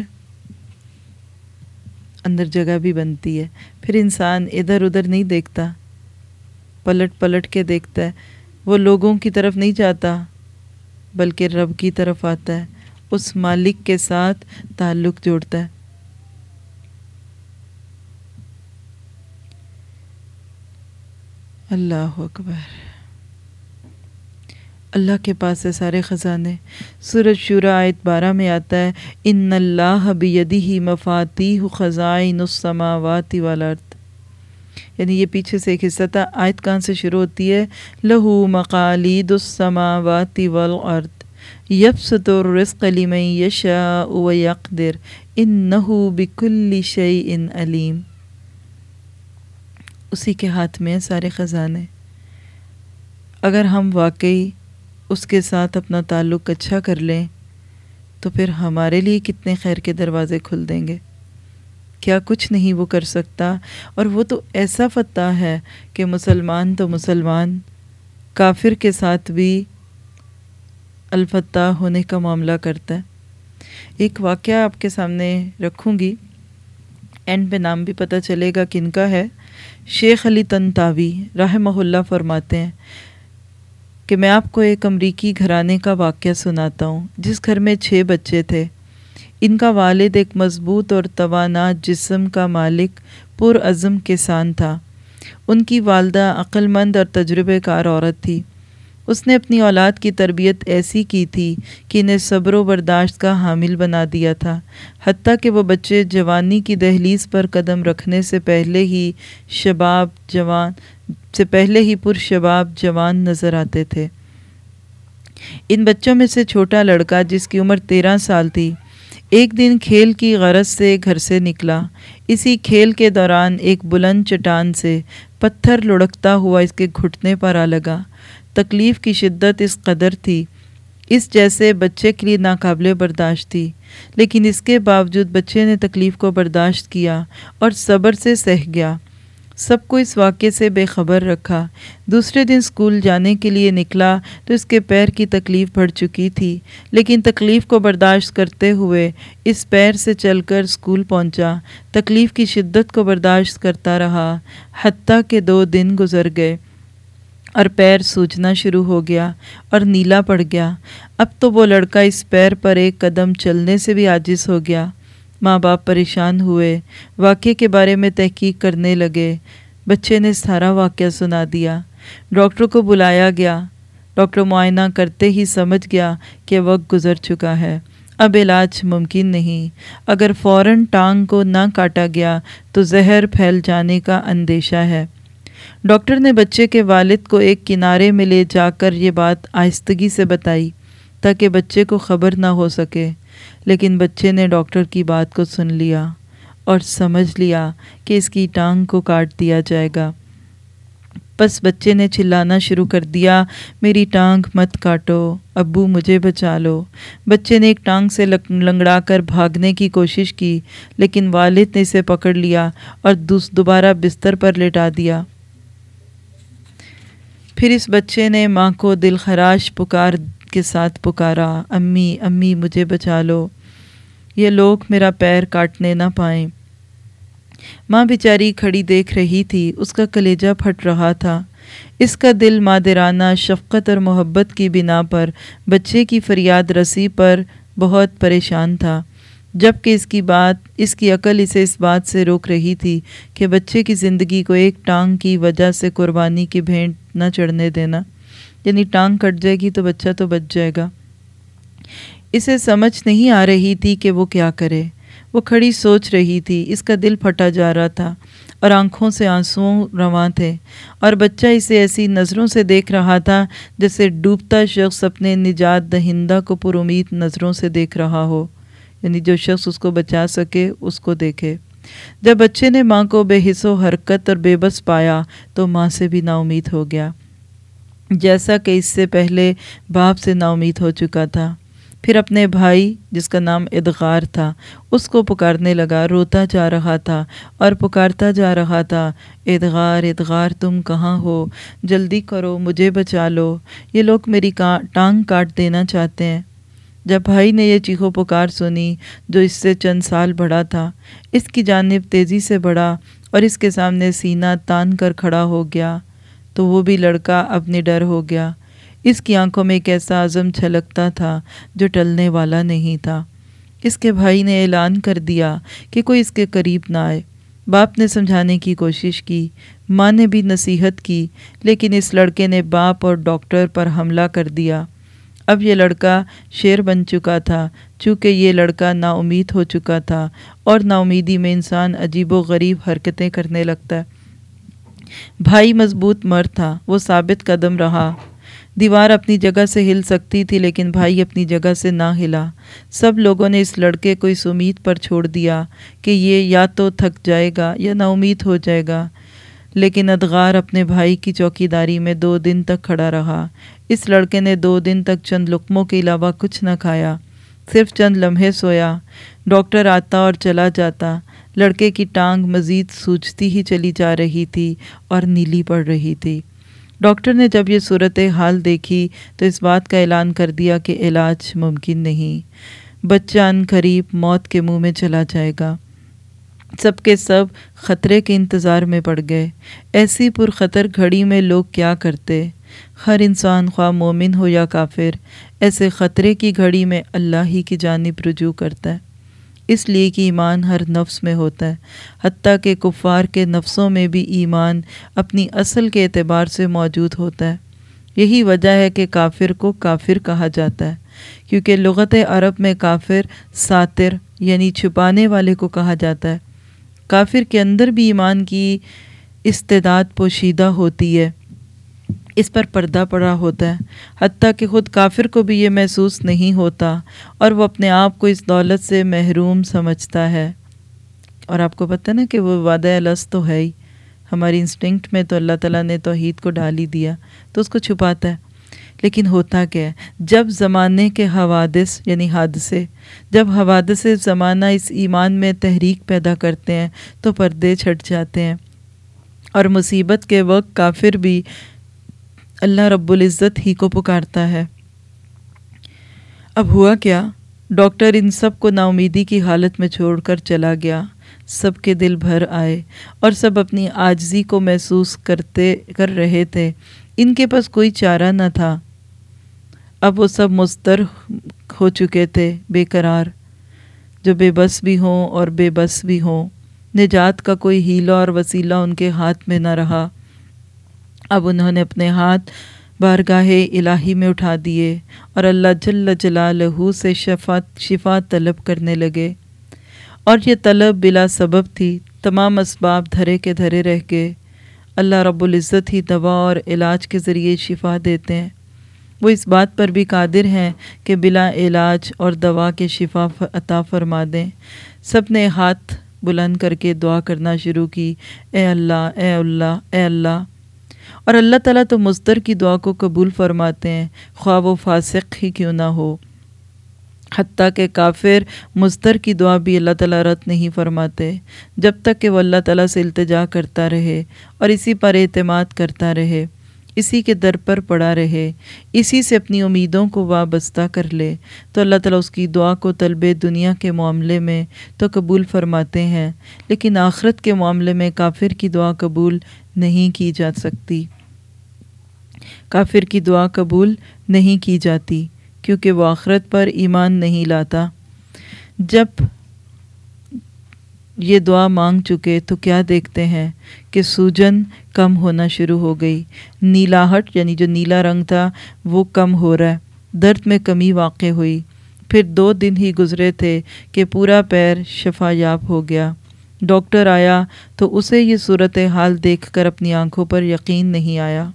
اندر جگہ بھی بنتی ہے. پھر انسان ادھر ادھر نہیں دیکھتا، پلٹ پلٹ کے دیکھتا ہے. وہ لوگوں کی طرف نہیں جاتا بلکہ رب کی طرف آتا ہے، اس مالک کے ساتھ تعلق جوڑتا ہے. اللہ اکبر. اللہ کے پاس ہے سارے خزانے. سورۃ شورى آیت بارہ میں آتا ہے ان اللہ بیدہ مفاتیح خزائن السماوات والارض. یعنی یہ پیچھے سے ایک حصہ تھا. آیت کہاں سے شروع ہوتی ہے؟ لہ مقالید السماوات والارض یبسط الرزق لمن یشاء ویقدر انہ بکل شیء علیم. اسی کے ہاتھ میں سارے خزانے. اگر ہم واقعی اس کے ساتھ اپنا تعلق اچھا کر لیں تو پھر ہمارے لیے کتنے خیر کے دروازے کھل دیں گے. کیا کچھ نہیں وہ کر سکتا. اور وہ تو ایسا فتاح ہے کہ مسلمان تو مسلمان کافر کے ساتھ بھی الفتح ہونے کا معاملہ کرتا ہے۔ ایک واقعہ آپ کے سامنے رکھوں گی، اینڈ پہ نام بھی پتہ چلے گا کن کا ہے۔ شیخ علی طنطاوی رحمہ اللہ فرماتے ہیں کہ میں آپ کو ایک امریکی گھرانے کا واقعہ سناتا ہوں جس گھر میں چھ بچے تھے۔ ان کا والد ایک مضبوط اور توانا جسم کا مالک پرعزم کسان تھا۔ ان کی والدہ عقل مند اور تجربہ کار عورت تھی۔ اس نے اپنی اولاد کی تربیت ایسی کی تھی کہ انہیں صبر و برداشت کا حامل بنا دیا تھا، حتیٰ کہ وہ بچے جوانی کی دہلیز پر قدم رکھنے سے پہلے ہی شباب جوان سے پہلے ہی پر شباب جوان نظر آتے تھے۔ ان بچوں میں سے چھوٹا لڑکا جس کی عمر تیرہ سال تھی، ایک دن کھیل کی غرض سے گھر سے نکلا۔ اسی کھیل کے دوران ایک بلند چٹان سے پتھر لڑکتا ہوا اس کے گھٹنے پر آ لگا۔ تکلیف کی شدت اس قدر تھی، اس جیسے بچے کے لیے ناقابل برداشت تھی، لیکن اس کے باوجود بچے نے تکلیف کو برداشت کیا اور صبر سے سہ گیا۔ سب کو اس واقعے سے بے خبر رکھا۔ دوسرے دن اسکول جانے کے لیے نکلا تو اس کے پیر کی تکلیف بڑھ چکی تھی، لیکن تکلیف کو برداشت کرتے ہوئے اس پیر سے چل کر اسکول پہنچا۔ تکلیف کی شدت کو برداشت کرتا رہا، حتیٰ کہ دو دن گزر گئے اور پیر سوجنا شروع ہو گیا اور نیلا پڑ گیا۔ اب تو وہ لڑکا اس پیر پر ایک قدم چلنے سے بھی عاجز ہو گیا۔ ماں باپ پریشان ہوئے، واقعے کے بارے میں تحقیق کرنے لگے۔ بچے نے سارا واقعہ سنا دیا۔ ڈاکٹر کو بلایا گیا۔ ڈاکٹر معائنہ کرتے ہی سمجھ گیا کہ وقت گزر چکا ہے، اب علاج ممکن نہیں۔ اگر فوراً ٹانگ کو نہ کاٹا گیا تو زہر پھیل جانے کا اندیشہ ہے۔ ڈاکٹر نے بچے کے والد کو ایک کنارے میں لے جا کر یہ بات آہستگی سے بتائی تاکہ بچے کو خبر نہ ہو سکے، لیکن بچے نے ڈاکٹر کی بات کو سن لیا اور سمجھ لیا کہ اس کی ٹانگ کو کاٹ دیا جائے گا۔ بس بچے نے چلانا شروع کر دیا، میری ٹانگ مت کاٹو، ابو مجھے بچا لو۔ بچے نے ایک ٹانگ سے لنگڑا کر بھاگنے کی کوشش کی، لیکن والد نے اسے پکڑ لیا اور دوبارہ بستر پر لٹا دیا۔ پھر اس بچے نے ماں کو دل خراش پکار کے ساتھ پکارا، امی امی مجھے بچا لو، یہ لوگ میرا پیر کاٹنے نہ پائیں۔ ماں بیچاری کھڑی دیکھ رہی تھی، اس کا کلیجہ پھٹ رہا تھا۔ اس کا دل مادرانہ شفقت اور محبت کی بنا پر بچے کی فریاد رسی پر بہت پریشان تھا، جبکہ اس کی بات اس کی عقل اسے اس بات سے روک رہی تھی کہ بچے کی زندگی کو ایک ٹانگ کی وجہ سے قربانی کی بھینٹ نہ چڑھنے دینا، یعنی ٹانگ کٹ جائے گی تو بچہ تو بچ جائے گا۔ اسے سمجھ نہیں آ رہی تھی کہ وہ کیا کرے۔ وہ کھڑی سوچ رہی تھی، اس کا دل پھٹا جا رہا تھا اور آنکھوں سے آنسوں رواں تھے، اور بچہ اسے ایسی نظروں سے دیکھ رہا تھا جیسے ڈوبتا شخص اپنے نجات دہندہ کو پر امید نظروں سے دیکھ رہا ہو، یعنی جو شخص اس کو بچا سکے اس کو دیکھے۔ جب بچے نے ماں کو بے حس و حرکت اور بے بس پایا تو ماں سے بھی نا امید ہو گیا، جیسا کہ اس سے پہلے باپ سے نا امید ہو چکا تھا۔ پھر اپنے بھائی جس کا نام ادغار تھا اس کو پکارنے لگا، روتا جا رہا تھا اور پکارتا جا رہا تھا، ادغار ادغار تم کہاں ہو، جلدی کرو مجھے بچا لو، یہ لوگ میری ٹانگ کاٹ دینا چاہتے ہیں۔ جب بھائی نے یہ چیخو پکار سنی جو اس سے چند سال بڑا تھا، اس کی جانب تیزی سے بڑھا اور اس کے سامنے سینہ تان کر کھڑا ہو گیا، تو وہ بھی لڑکا اب نڈر ہو گیا۔ اس کی آنکھوں میں ایک ایسا عزم چھلکتا تھا جو ٹلنے والا نہیں تھا۔ اس کے بھائی نے اعلان کر دیا کہ کوئی اس کے قریب نہ آئے۔ باپ نے سمجھانے کی کوشش کی، ماں نے بھی نصیحت کی، لیکن اس لڑکے نے باپ اور ڈاکٹر پر حملہ کر دیا۔ اب یہ لڑکا شیر بن چکا تھا، چونکہ یہ لڑکا نا امید ہو چکا تھا، اور نا امیدی میں انسان عجیب و غریب حرکتیں کرنے لگتا ہے۔ بھائی مضبوط مرد تھا، وہ ثابت قدم رہا۔ دیوار اپنی جگہ سے ہل سکتی تھی لیکن بھائی اپنی جگہ سے نہ ہلا۔ سب لوگوں نے اس لڑکے کو اس امید پر چھوڑ دیا کہ یہ یا تو تھک جائے گا یا نا امید ہو جائے گا، لیکن ادغار اپنے بھائی کی چوکیداری میں دو دن تک کھڑا رہا۔ اس لڑکے نے دو دن تک چند لقموں کے علاوہ کچھ نہ کھایا، صرف چند لمحے سویا۔ ڈاکٹر آتا اور چلا جاتا، لڑکے کی ٹانگ مزید سوجتی ہی چلی جا رہی تھی اور نیلی پڑ رہی تھی۔ ڈاکٹر نے جب یہ صورتحال دیکھی تو اس بات کا اعلان کر دیا کہ علاج ممکن نہیں، بچہ ان قریب موت کے منہ میں چلا جائے گا۔ سب کے سب خطرے کے انتظار میں پڑ گئے۔ ایسی پرخطر گھڑی میں لوگ کیا کرتے؟ ہر انسان خواہ مومن ہو یا کافر، ایسے خطرے کی گھڑی میں اللہ ہی کی جانب رجوع کرتا ہے، اس لیے کہ ایمان ہر نفس میں ہوتا ہے، حتیٰ کہ کفار کے نفسوں میں بھی ایمان اپنی اصل کے اعتبار سے موجود ہوتا ہے۔ یہی وجہ ہے کہ کافر کو کافر کہا جاتا ہے، کیونکہ لغت عرب میں کافر ساتر یعنی چھپانے والے کو کہا جاتا ہے۔ کافر کے اندر بھی ایمان کی استعداد پوشیدہ ہوتی ہے، اس پر پردہ پڑا ہوتا ہے، حتیٰ کہ خود کافر کو بھی یہ محسوس نہیں ہوتا اور وہ اپنے آپ کو اس دولت سے محروم سمجھتا ہے۔ اور آپ کو پتہ نا کہ وہ وعدہ الست تو ہے ہی، ہماری انسٹنکٹ میں تو اللہ تعالیٰ نے توحید کو ڈال ہی دیا، تو اس کو چھپاتا ہے۔ لیکن ہوتا کیا ہے، جب زمانے کے حوادث یعنی حادثے، جب حوادث زمانہ اس ایمان میں تحریک پیدا کرتے ہیں تو پردے چھٹ جاتے ہیں، اور مصیبت کے وقت کافر بھی اللہ رب العزت ہی کو پکارتا ہے۔ اب ہوا کیا؟ ڈاکٹر ان سب کو نا امیدی کی حالت میں چھوڑ کر چلا گیا۔ سب کے دل بھر آئے اور سب اپنی عاجزی کو محسوس کرتے کر رہے تھے۔ ان کے پاس کوئی چارہ نہ تھا، اب وہ سب مضطر ہو چکے تھے، بے قرار، جو بے بس بھی ہوں اور بے بس بھی ہوں۔ نجات کا کوئی ہیلہ اور وسیلہ ان کے ہاتھ میں نہ رہا۔ اب انہوں نے اپنے ہاتھ بارگاہ الہی میں اٹھا دیے اور اللہ جل جلالہ سے شفا شفا طلب کرنے لگے، اور یہ طلب بلا سبب تھی، تمام اسباب دھرے کے دھرے رہ گئے۔ اللہ رب العزت ہی دوا اور علاج کے ذریعے شفا دیتے ہیں، وہ اس بات پر بھی قادر ہیں کہ بلا علاج اور دوا کے شفا عطا فرما دیں۔ سب نے ہاتھ بلند کر کے دعا کرنا شروع کی، اے اللہ اے اللہ اے اللہ، اور اللہ تعالیٰ تو مضطر کی دعا کو قبول فرماتے ہیں، خواہ وہ فاسق ہی کیوں نہ ہو۔ حتیٰ کہ کافر مضطر کی دعا بھی اللہ تعالیٰ رد نہیں فرماتے، جب تک کہ وہ اللہ تعالیٰ سے التجا کرتا رہے اور اسی پر اعتماد کرتا رہے، اسی کے در پر پڑا رہے، اسی سے اپنی امیدوں کو وابستہ کر لے، تو اللہ تعالیٰ اس کی دعا کو طلب دنیا کے معاملے میں تو قبول فرماتے ہیں، لیکن آخرت کے معاملے میں کافر کی دعا قبول نہیں کی جا سکتی۔ کافر کی دعا قبول نہیں کی جاتی کیونکہ وہ آخرت پر ایمان نہیں لاتا۔ جب یہ دعا مانگ چکے تو کیا دیکھتے ہیں کہ سوجن کم ہونا شروع ہو گئی، نیلاہٹ یعنی جو نیلا رنگ تھا وہ کم ہو رہا ہے، درد میں کمی واقع ہوئی۔ پھر دو دن ہی گزرے تھے کہ پورا پیر شفا یاب ہو گیا۔ ڈاکٹر آیا تو اسے یہ صورتحال دیکھ کر اپنی آنکھوں پر یقین نہیں آیا۔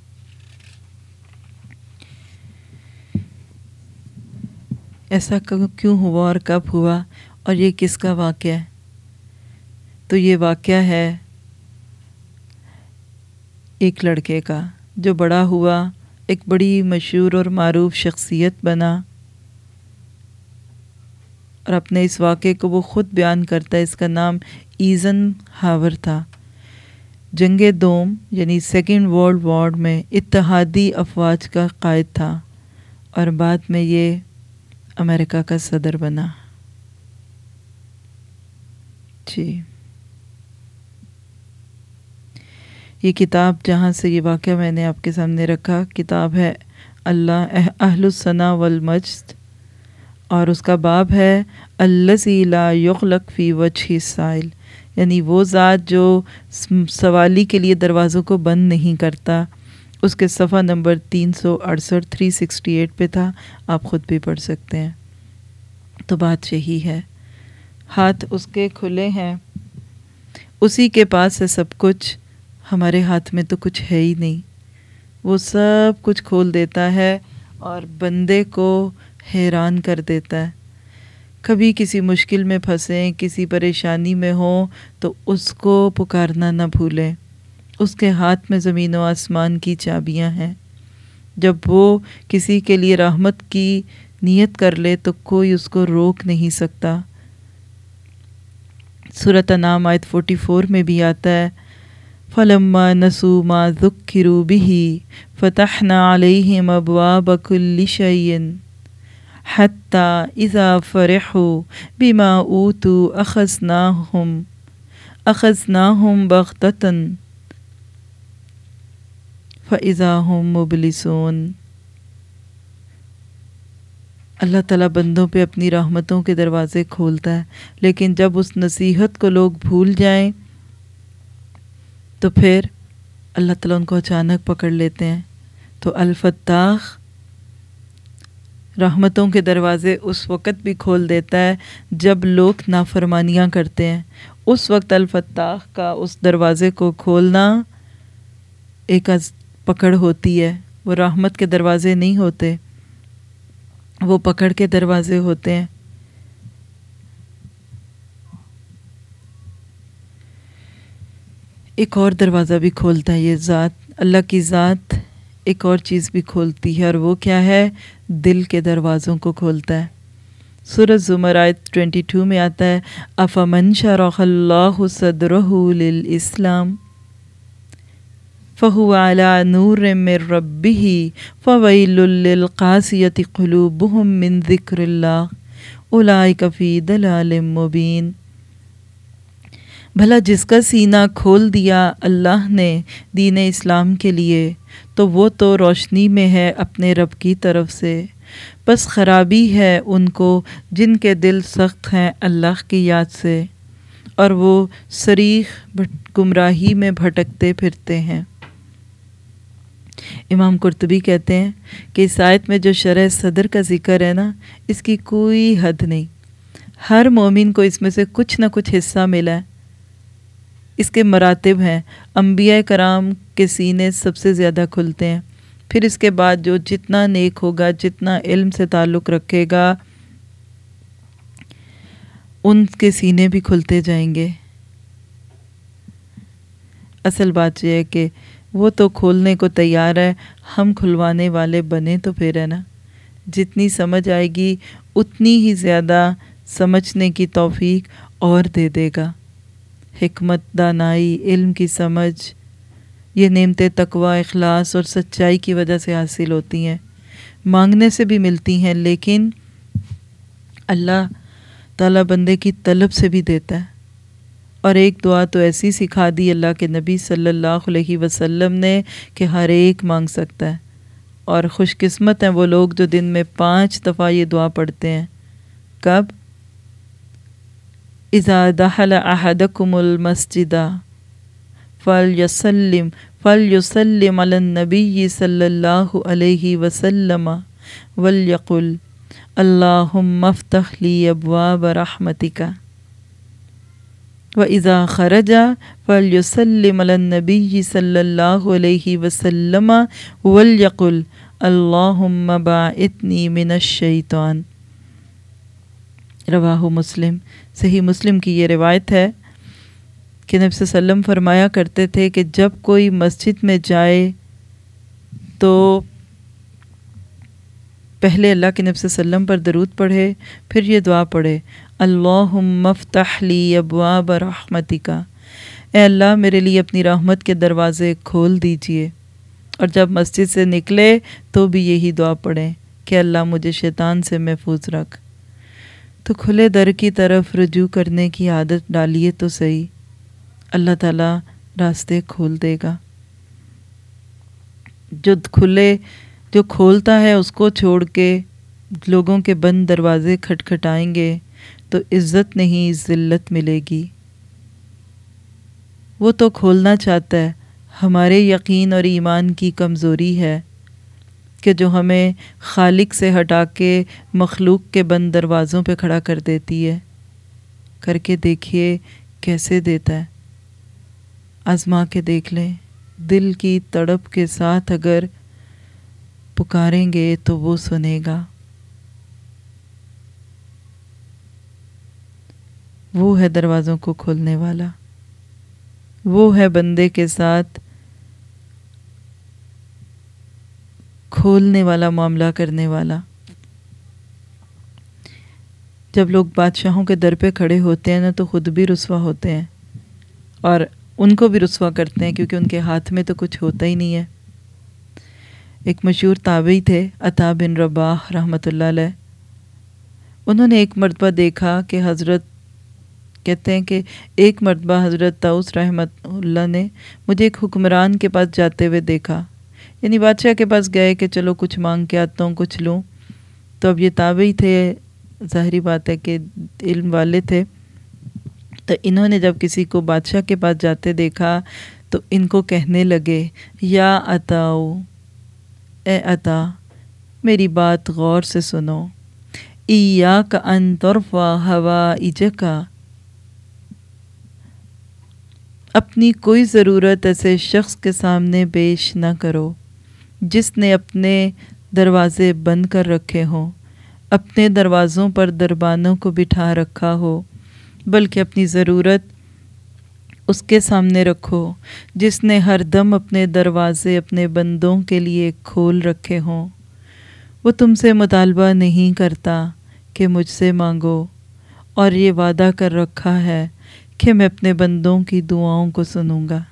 ایسا کیوں ہوا اور کب ہوا اور یہ کس کا واقعہ ہے؟ تو یہ واقعہ ہے ایک لڑکے کا جو بڑا ہوا، ایک بڑی مشہور اور معروف شخصیت بنا، اور اپنے اس واقعے کو وہ خود بیان کرتا ہے۔ اس کا نام ایزن ہاور تھا۔ جنگ دوم یعنی سیکنڈ ورلڈ وار میں اتحادی افواج کا قائد تھا، اور بعد میں یہ امریکہ کا صدر بنا۔ جی یہ کتاب جہاں سے یہ واقعہ میں نے آپ کے سامنے رکھا، کتاب ہے اللہ اہل الثنا والمجد، اور اس کا باب ہے الذی لا یغلق فی وجہ السائل، یعنی وہ ذات جو سوالی کے لیے دروازوں کو بند نہیں کرتا۔ اس کے صفحہ نمبر تین سو اڑسٹھ تھری سکسٹی ایٹ پہ تھا، آپ خود بھی پڑھ سکتے ہیں۔ تو بات یہی ہے، ہاتھ اس کے کھلے ہیں، اسی کے پاس ہے سب کچھ، ہمارے ہاتھ میں تو کچھ ہے ہی نہیں۔ وہ سب کچھ کھول دیتا ہے اور بندے کو حیران کر دیتا ہے۔ کبھی کسی مشکل میں پھنسیں، کسی پریشانی میں ہوں تو اس کو پکارنا نہ بھولیں۔ اس کے ہاتھ میں زمین و آسمان کی چابیاں ہیں۔ جب وہ کسی کے لیے رحمت کی نیت کر لے تو کوئی اس کو روک نہیں سکتا۔ سورۃ انعام آیت چوالیس میں بھی آتا ہے فلما نسوا ما ذکروا به فتحنا علیہم ابواب کل شیء حتی اذا فرحوا بما اوتوا اخذناہم اخذناہم بغتۃ فاذا هم مبلسون۔ اللہ تعالیٰ بندوں پہ اپنی رحمتوں کے دروازے کھولتا ہے، لیکن جب اس نصیحت کو لوگ بھول جائیں تو پھر اللہ تعالیٰ ان کو اچانک پکڑ لیتے ہیں۔ تو الفتاح رحمتوں کے دروازے اس وقت بھی کھول دیتا ہے جب لوگ نافرمانیاں کرتے ہیں۔ اس وقت الفتاح کا اس دروازے کو کھولنا ایک از پکڑ ہوتی ہے، وہ رحمت کے دروازے نہیں ہوتے، وہ پکڑ کے دروازے ہوتے ہیں۔ ایک اور دروازہ بھی کھولتا ہے یہ ذات، اللہ کی ذات ایک اور چیز بھی کھولتی ہے، اور وہ کیا ہے؟ دل کے دروازوں کو کھولتا ہے۔ سورۃ زمر آیت بائیس میں آتا ہے افمن شرح اللہ صدرہ للاسلام فَهُوَ عَلَى نُورٍ مِّن رَبِّهِ فَوَيْلٌ لِّلْقَاسِيَةِ قُلُوبُهُم مِّن ذِكْرِ اللَّهِ أُولَٰئِكَ فِي ضَلَالٍ مُّبِينٍ۔ بھلا جس کا سینہ کھول دیا اللہ نے دین اسلام کے لیے تو وہ تو روشنی میں ہے اپنے رب کی طرف سے، بس خرابی ہے ان کو جن کے دل سخت ہیں اللہ کی یاد سے، اور وہ صریح گمراہی میں بھٹکتے پھرتے ہیں۔ امام قرطبی کہتے ہیں کہ اس آیت میں جو شرح صدر کا ذکر ہے نا، اس کی کوئی حد نہیں، ہر مومن کو اس میں سے کچھ نہ کچھ حصہ ملا ہے۔ اس کے مراتب ہیں، انبیاء کرام کے سینے سب سے زیادہ کھلتے ہیں، پھر اس کے بعد جو جتنا نیک ہوگا، جتنا علم سے تعلق رکھے گا، ان کے سینے بھی کھلتے جائیں گے۔ اصل بات یہ ہے کہ وہ تو کھولنے کو تیار ہے، ہم کھلوانے والے بنے تو پھر ہے نا، جتنی سمجھ آئے گی اتنی ہی زیادہ سمجھنے کی توفیق اور دے دے گا۔ حکمت، دانائی، علم کی سمجھ، یہ نعمتیں تقوی، اخلاص اور سچائی کی وجہ سے حاصل ہوتی ہیں، مانگنے سے بھی ملتی ہیں، لیکن اللہ تعالیٰ بندے کی طلب سے بھی دیتا ہے۔ اور ایک دعا تو ایسی سکھا دی اللہ کے نبی صلی اللہ علیہ وسلم نے کہ ہر ایک مانگ سکتا ہے، اور خوش قسمت ہیں وہ لوگ جو دن میں پانچ دفعہ یہ دعا پڑھتے ہیں۔ کب؟ اذا دخل احدکم المسجد فلیسلم فلیسلم علی النبی صلی اللہ علیہ وسلم ولیقل اللہم افتح لی ابواب رحمتک وَإِذَا خَرَجَ فَلْيُسَلِّمْ عَلَى النَّبِيِّ صلی اللہ علیہ وسلم وَلْيَقُلْ اللہم بَاعِدْنِی مِنَ الشَّیطان۔ رواہ مسلم۔ صحیح مسلم کی یہ روایت ہے کہ نبی صلی اللہ علیہ وسلم فرمایا کرتے تھے کہ جب کوئی مسجد میں جائے تو پہلے اللہ کے نبی صلی اللہ علیہ وسلم پر درود پڑھے، پھر یہ دعا پڑھے اللہم افتح لی ابواب رحمتک، اے اللہ میرے لیے اپنی رحمت کے دروازے کھول دیجئے۔ اور جب مسجد سے نکلے تو بھی یہی دعا پڑھیں کہ اللہ مجھے شیطان سے محفوظ رکھ۔ تو کھلے در کی طرف رجوع کرنے کی عادت ڈالیے تو صحیح، اللہ تعالیٰ راستے کھول دے گا۔ جو کھلے جو کھولتا ہے اس کو چھوڑ کے لوگوں کے بند دروازے کھٹکھٹائیں گے تو عزت نہیں ذلت ملے گی۔ وہ تو کھولنا چاہتا ہے، ہمارے یقین اور ایمان کی کمزوری ہے کہ جو ہمیں خالق سے ہٹا کے مخلوق کے بند دروازوں پہ کھڑا کر دیتی ہے۔ کر کے دیکھیے کیسے دیتا ہے، آزما کے دیکھ لیں، دل کی تڑپ کے ساتھ اگر پکاریں گے تو وہ سنے گا۔ وہ ہے دروازوں کو کھولنے والا، وہ ہے بندے کے ساتھ کھولنے والا، معاملہ کرنے والا۔ جب لوگ بادشاہوں کے در پہ کھڑے ہوتے ہیں نا تو خود بھی رسوا ہوتے ہیں، اور ان کو بھی رسوا کرتے ہیں کیونکہ ان کے ہاتھ میں تو کچھ ہوتا ہی نہیں ہے۔ ایک مشہور تابعی تھے عطا بن رباح رحمۃ اللہ علیہ، انہوں نے ایک مرتبہ دیکھا کہ حضرت کہتے ہیں کہ ایک مرتبہ حضرت طاؤس رحمۃ اللہ نے مجھے ایک حکمران کے پاس جاتے ہوئے دیکھا، یعنی بادشاہ کے پاس گئے کہ چلو کچھ مانگ کے آتا ہوں، کچھ لوں۔ تو اب یہ تابعی تھے، ظاہری بات ہے کہ علم والے تھے، تو انہوں نے جب کسی کو بادشاہ کے پاس جاتے دیکھا تو ان کو کہنے لگے، یا عطاؤ، اے عطا میری بات غور سے سنو، ایاک ان ترفع حوائجک، اپنی کوئی ضرورت ایسے شخص کے سامنے پیش نہ کرو جس نے اپنے دروازے بند کر رکھے ہوں، اپنے دروازوں پر دربانوں کو بٹھا رکھا ہو، بلکہ اپنی ضرورت اس کے سامنے رکھو جس نے ہر دم اپنے دروازے اپنے بندوں کے لیے کھول رکھے ہوں۔ وہ تم سے مطالبہ نہیں کرتا کہ مجھ سے مانگو، اور یہ وعدہ کر رکھا ہے کہ میں اپنے بندوں کی دعاؤں کو سنوں گا۔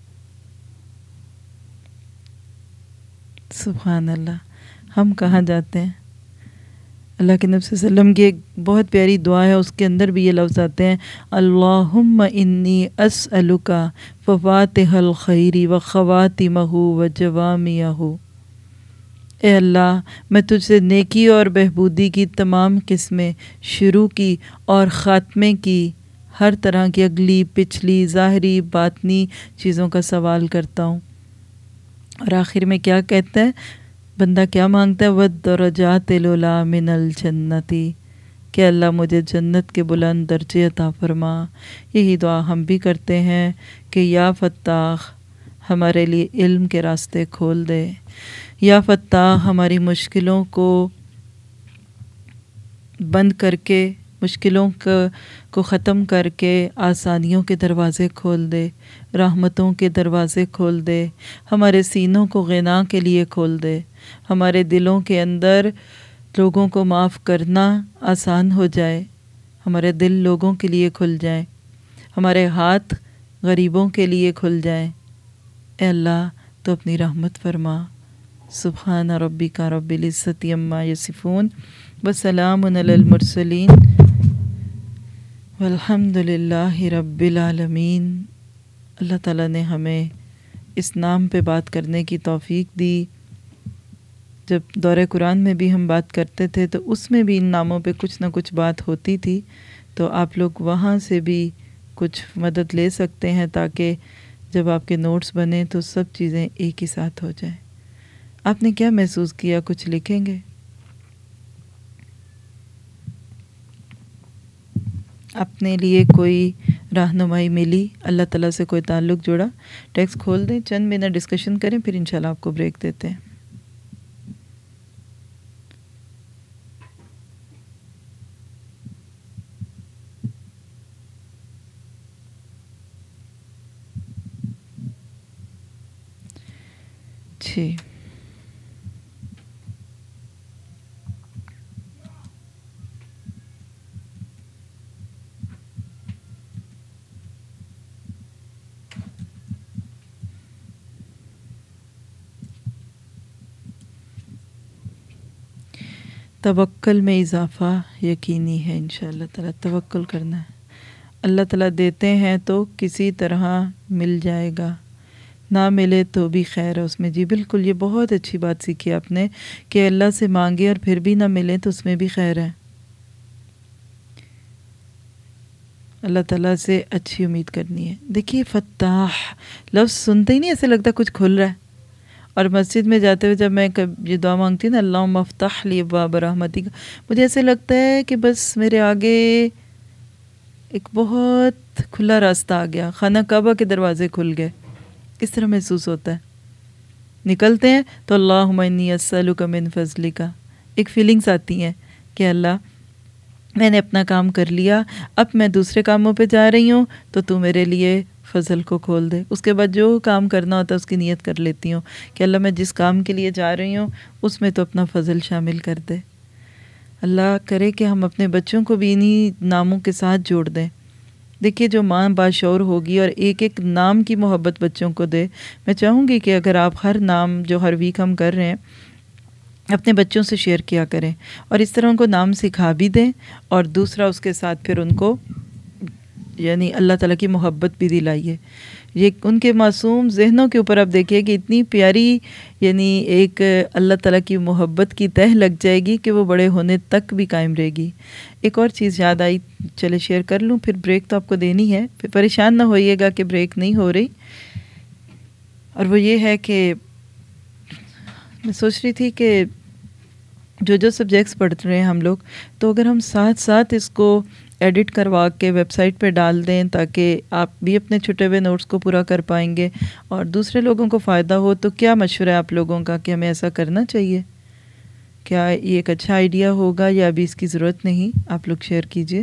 سبحان اللہ، ہم کہاں جاتے ہیں؟ اللہ کے نبی صلی اللہ علیہ وسلم کی ایک بہت پیاری دعا ہے، اس کے اندر بھی یہ لفظ آتے ہیں، اللہم انی اسألک فواتح الخیر وخواتمہ وجوامعہ، اے اللہ میں تجھ سے نیکی اور بہبودی کی تمام قسمیں، شروع کی اور خاتمے کی، ہر طرح کی اگلی پچھلی ظاہری باطنی چیزوں کا سوال کرتا ہوں۔ اور آخر میں کیا کہتا ہے بندہ، کیا مانگتا ہے؟ وَالدَّرَجَاتِ الْعُلَىٰ مِنَ الْجَنَّةِ، کہ اللہ مجھے جنت کے بلند درجے عطا فرما۔ یہی دعا ہم بھی کرتے ہیں کہ یا فتاح ہمارے لیے علم کے راستے کھول دے، یا فتاح ہماری مشکلوں کو بند کر کے، مشکلوں کو ختم کر کے آسانیوں کے دروازے کھول دے، رحمتوں کے دروازے کھول دے، ہمارے سینوں کو غنا کے لیے کھول دے، ہمارے دلوں کے اندر لوگوں کو معاف کرنا آسان ہو جائے، ہمارے دل لوگوں کے لیے کھل جائیں، ہمارے ہاتھ غریبوں کے لیے کھل جائیں۔ اے اللہ تو اپنی رحمت فرما۔ سبحان ربک رب العزت عما یصفون وسلام علی المرسلین والحمد للہ رب العالمین۔ اللہ تعالیٰ نے ہمیں اس نام پہ بات کرنے کی توفیق دی۔ جب دورہ قرآن میں بھی ہم بات کرتے تھے تو اس میں بھی ان ناموں پہ کچھ نہ کچھ بات ہوتی تھی، تو آپ لوگ وہاں سے بھی کچھ مدد لے سکتے ہیں تاکہ جب آپ کے نوٹس بنیں تو سب چیزیں ایک ہی ساتھ ہو جائیں۔ آپ نے کیا محسوس کیا؟ کچھ لکھیں گے؟ اپنے لیے کوئی رہنمائی ملی، اللہ تعالیٰ سے کوئی تعلق جڑا؟ ٹیکسٹ کھول دیں، چند منٹ ڈسکشن کریں، پھر انشاءاللہ آپ کو بریک دیتے ہیں۔ جی توکل میں اضافہ یقینی ہے، انشاءاللہ تعالیٰ توکل کرنا ہے۔ اللہ تعالیٰ دیتے ہیں تو کسی طرح مل جائے گا، نہ ملے تو بھی خیر ہے اس میں۔ جی بالکل، یہ بہت اچھی بات سیکھی آپ نے کہ اللہ سے مانگے اور پھر بھی نہ ملے تو اس میں بھی خیر ہے۔ اللہ تعالیٰ سے اچھی امید کرنی ہے۔ دیکھیے فتاح لفظ سنتے ہی نہیں ایسے لگتا کچھ کھل رہا ہے، اور مسجد میں جاتے ہوئے جب میں یہ دعا مانگتی ہوں نا، اللہم افتح لی ابواب رحمتک، مجھے ایسے لگتا ہے کہ بس میرے آگے ایک بہت کھلا راستہ آ گیا، خانہ کعبہ کے دروازے کھل گئے، اس طرح محسوس ہوتا ہے۔ نکلتے ہیں تو اللہم انی اسألک من فضلک، ایک فیلنگس آتی ہیں کہ اللہ میں نے اپنا کام کر لیا، اب میں دوسرے کاموں پہ جا رہی ہوں تو تو میرے لیے فضل کو کھول دے۔ اس کے بعد جو کام کرنا ہوتا ہے اس کی نیت کر لیتی ہوں کہ اللہ میں جس کام کے لیے جا رہی ہوں اس میں تو اپنا فضل شامل کر دے۔ اللہ کرے کہ ہم اپنے بچوں کو بھی انہی ناموں کے ساتھ جوڑ دیں دیکھیے جو ماں باشعور ہوگی اور ایک ایک نام کی محبت بچوں کو دے. میں چاہوں گی کہ اگر آپ ہر نام جو ہر ویک ہم کر رہے ہیں اپنے بچوں سے شیئر کیا کریں اور اس طرح ان کو نام سکھا بھی دیں, اور دوسرا اس کے ساتھ پھر ان کو یعنی اللہ تعالیٰ کی محبت بھی دلائیے. یہ ان کے معصوم ذہنوں کے اوپر آپ دیکھیے کہ اتنی پیاری یعنی ایک اللہ تعالیٰ کی محبت کی تہ لگ جائے گی کہ وہ بڑے ہونے تک بھی قائم رہے گی. ایک اور چیز یاد آئی, چلے شیئر کر لوں, پھر بریک تو آپ کو دینی ہے, پھر پریشان نہ ہوئیے گا کہ بریک نہیں ہو رہی. اور وہ یہ ہے کہ میں سوچ رہی تھی کہ جو جو سبجیکٹس پڑھ رہے ہیں ہم لوگ, تو اگر ہم ساتھ ساتھ اس کو ایڈٹ کروا کے ویب سائٹ پہ ڈال دیں تاکہ آپ بھی اپنے چھٹے ہوئے نوٹس کو پورا کر پائیں گے اور دوسرے لوگوں کو فائدہ ہو, تو کیا مشورہ ہے آپ لوگوں کا کہ ہمیں ایسا کرنا چاہیے؟ کیا یہ ایک اچھا آئیڈیا ہوگا یا ابھی اس کی ضرورت نہیں؟ آپ لوگ شیئر کیجئے.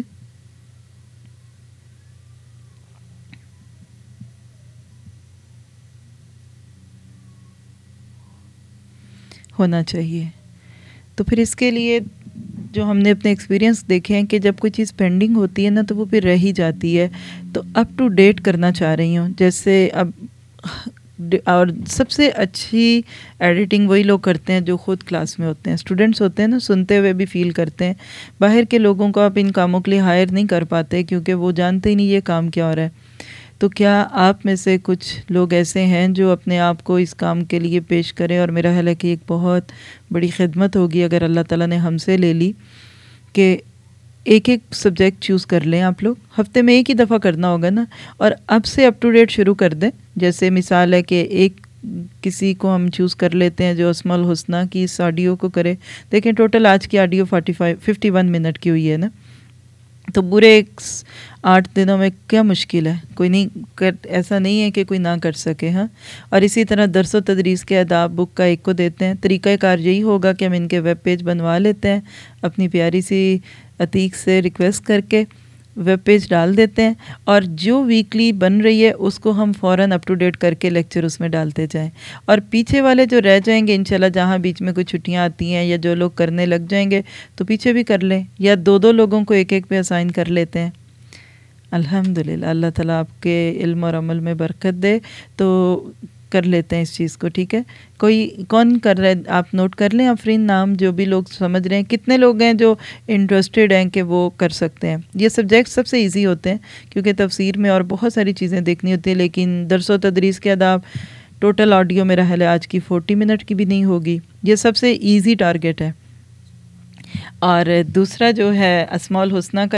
ہونا چاہیے. تو پھر اس کے لیے جو ہم نے اپنے ایکسپیرینس دیکھے ہیں کہ جب کوئی چیز پینڈنگ ہوتی ہے نا تو وہ پھر رہ ہی جاتی ہے, تو اپ ٹو ڈیٹ کرنا چاہ رہی ہوں. جیسے اب اور سب سے اچھی ایڈیٹنگ وہی لوگ کرتے ہیں جو خود کلاس میں ہوتے ہیں, اسٹوڈنٹس ہوتے ہیں نا, سنتے ہوئے بھی فیل کرتے ہیں. باہر کے لوگوں کو آپ ان کاموں کے لیے ہائر نہیں کر پاتے کیونکہ وہ جانتے ہی نہیں یہ کام کیا ہو رہا ہے. تو کیا آپ میں سے کچھ لوگ ایسے ہیں جو اپنے آپ کو اس کام کے لیے پیش کریں؟ اور میرا خیال ہے کہ ایک بہت بڑی خدمت ہوگی اگر اللہ تعالیٰ نے ہم سے لے لی کہ ایک ایک سبجیکٹ چوز کر لیں آپ لوگ. ہفتے میں ایک ہی دفعہ کرنا ہوگا نا, اور اب سے اپ ٹو ڈیٹ شروع کر دیں. جیسے مثال ہے کہ ایک کسی کو ہم چوز کر لیتے ہیں جو اسماء الحسنیٰ کی اس آڈیو کو کرے. دیکھیں ٹوٹل آج کی audio forty five fifty one minute کی ہوئی ہے نا, تو برے ایک آٹھ دنوں میں کیا مشکل ہے؟ کوئی نہیں کر, ایسا نہیں ہے کہ کوئی نہ کر سکے. ہاں, اور اسی طرح درس و تدریس کے آداب بک کا ایک کو دیتے ہیں. طریقہ کار یہی ہوگا کہ ہم ان کے ویب پیج بنوا لیتے ہیں, اپنی پیاری سی عتیق سے ریکویسٹ کر کے ویب پیج ڈال دیتے ہیں, اور جو ویکلی بن رہی ہے اس کو ہم فوراً اپ ٹو ڈیٹ کر کے لیکچر اس میں ڈالتے جائیں. اور پیچھے والے جو رہ جائیں گے انشاءاللہ, جہاں بیچ میں کوئی چھٹیاں آتی ہیں یا جو لوگ کرنے لگ جائیں گے تو پیچھے بھی کر لیں, یا دو دو لوگوں کو ایک ایک پہ اسائن کر لیتے ہیں. الحمدللہ اللہ تعالیٰ آپ کے علم اور عمل میں برکت دے. تو کر لیتے ہیں اس چیز کو, ٹھیک ہے؟ کوئی کون کر رہے ہیں آپ نوٹ کر لیں آفرین نام, جو بھی لوگ سمجھ رہے ہیں. کتنے لوگ ہیں جو انٹرسٹیڈ ہیں کہ وہ کر سکتے ہیں؟ یہ سبجیکٹ سب سے ایزی ہوتے ہیں کیونکہ تفسیر میں اور بہت ساری چیزیں دیکھنی ہوتی ہیں, لیکن درس و تدریس کے آداب ٹوٹل آڈیو میرا حال ہے آج کی فورٹی منٹ کی بھی نہیں ہوگی. یہ سب سے ایزی ٹارگیٹ ہے. اور دوسرا جو ہے اسماء الحسنیٰ کا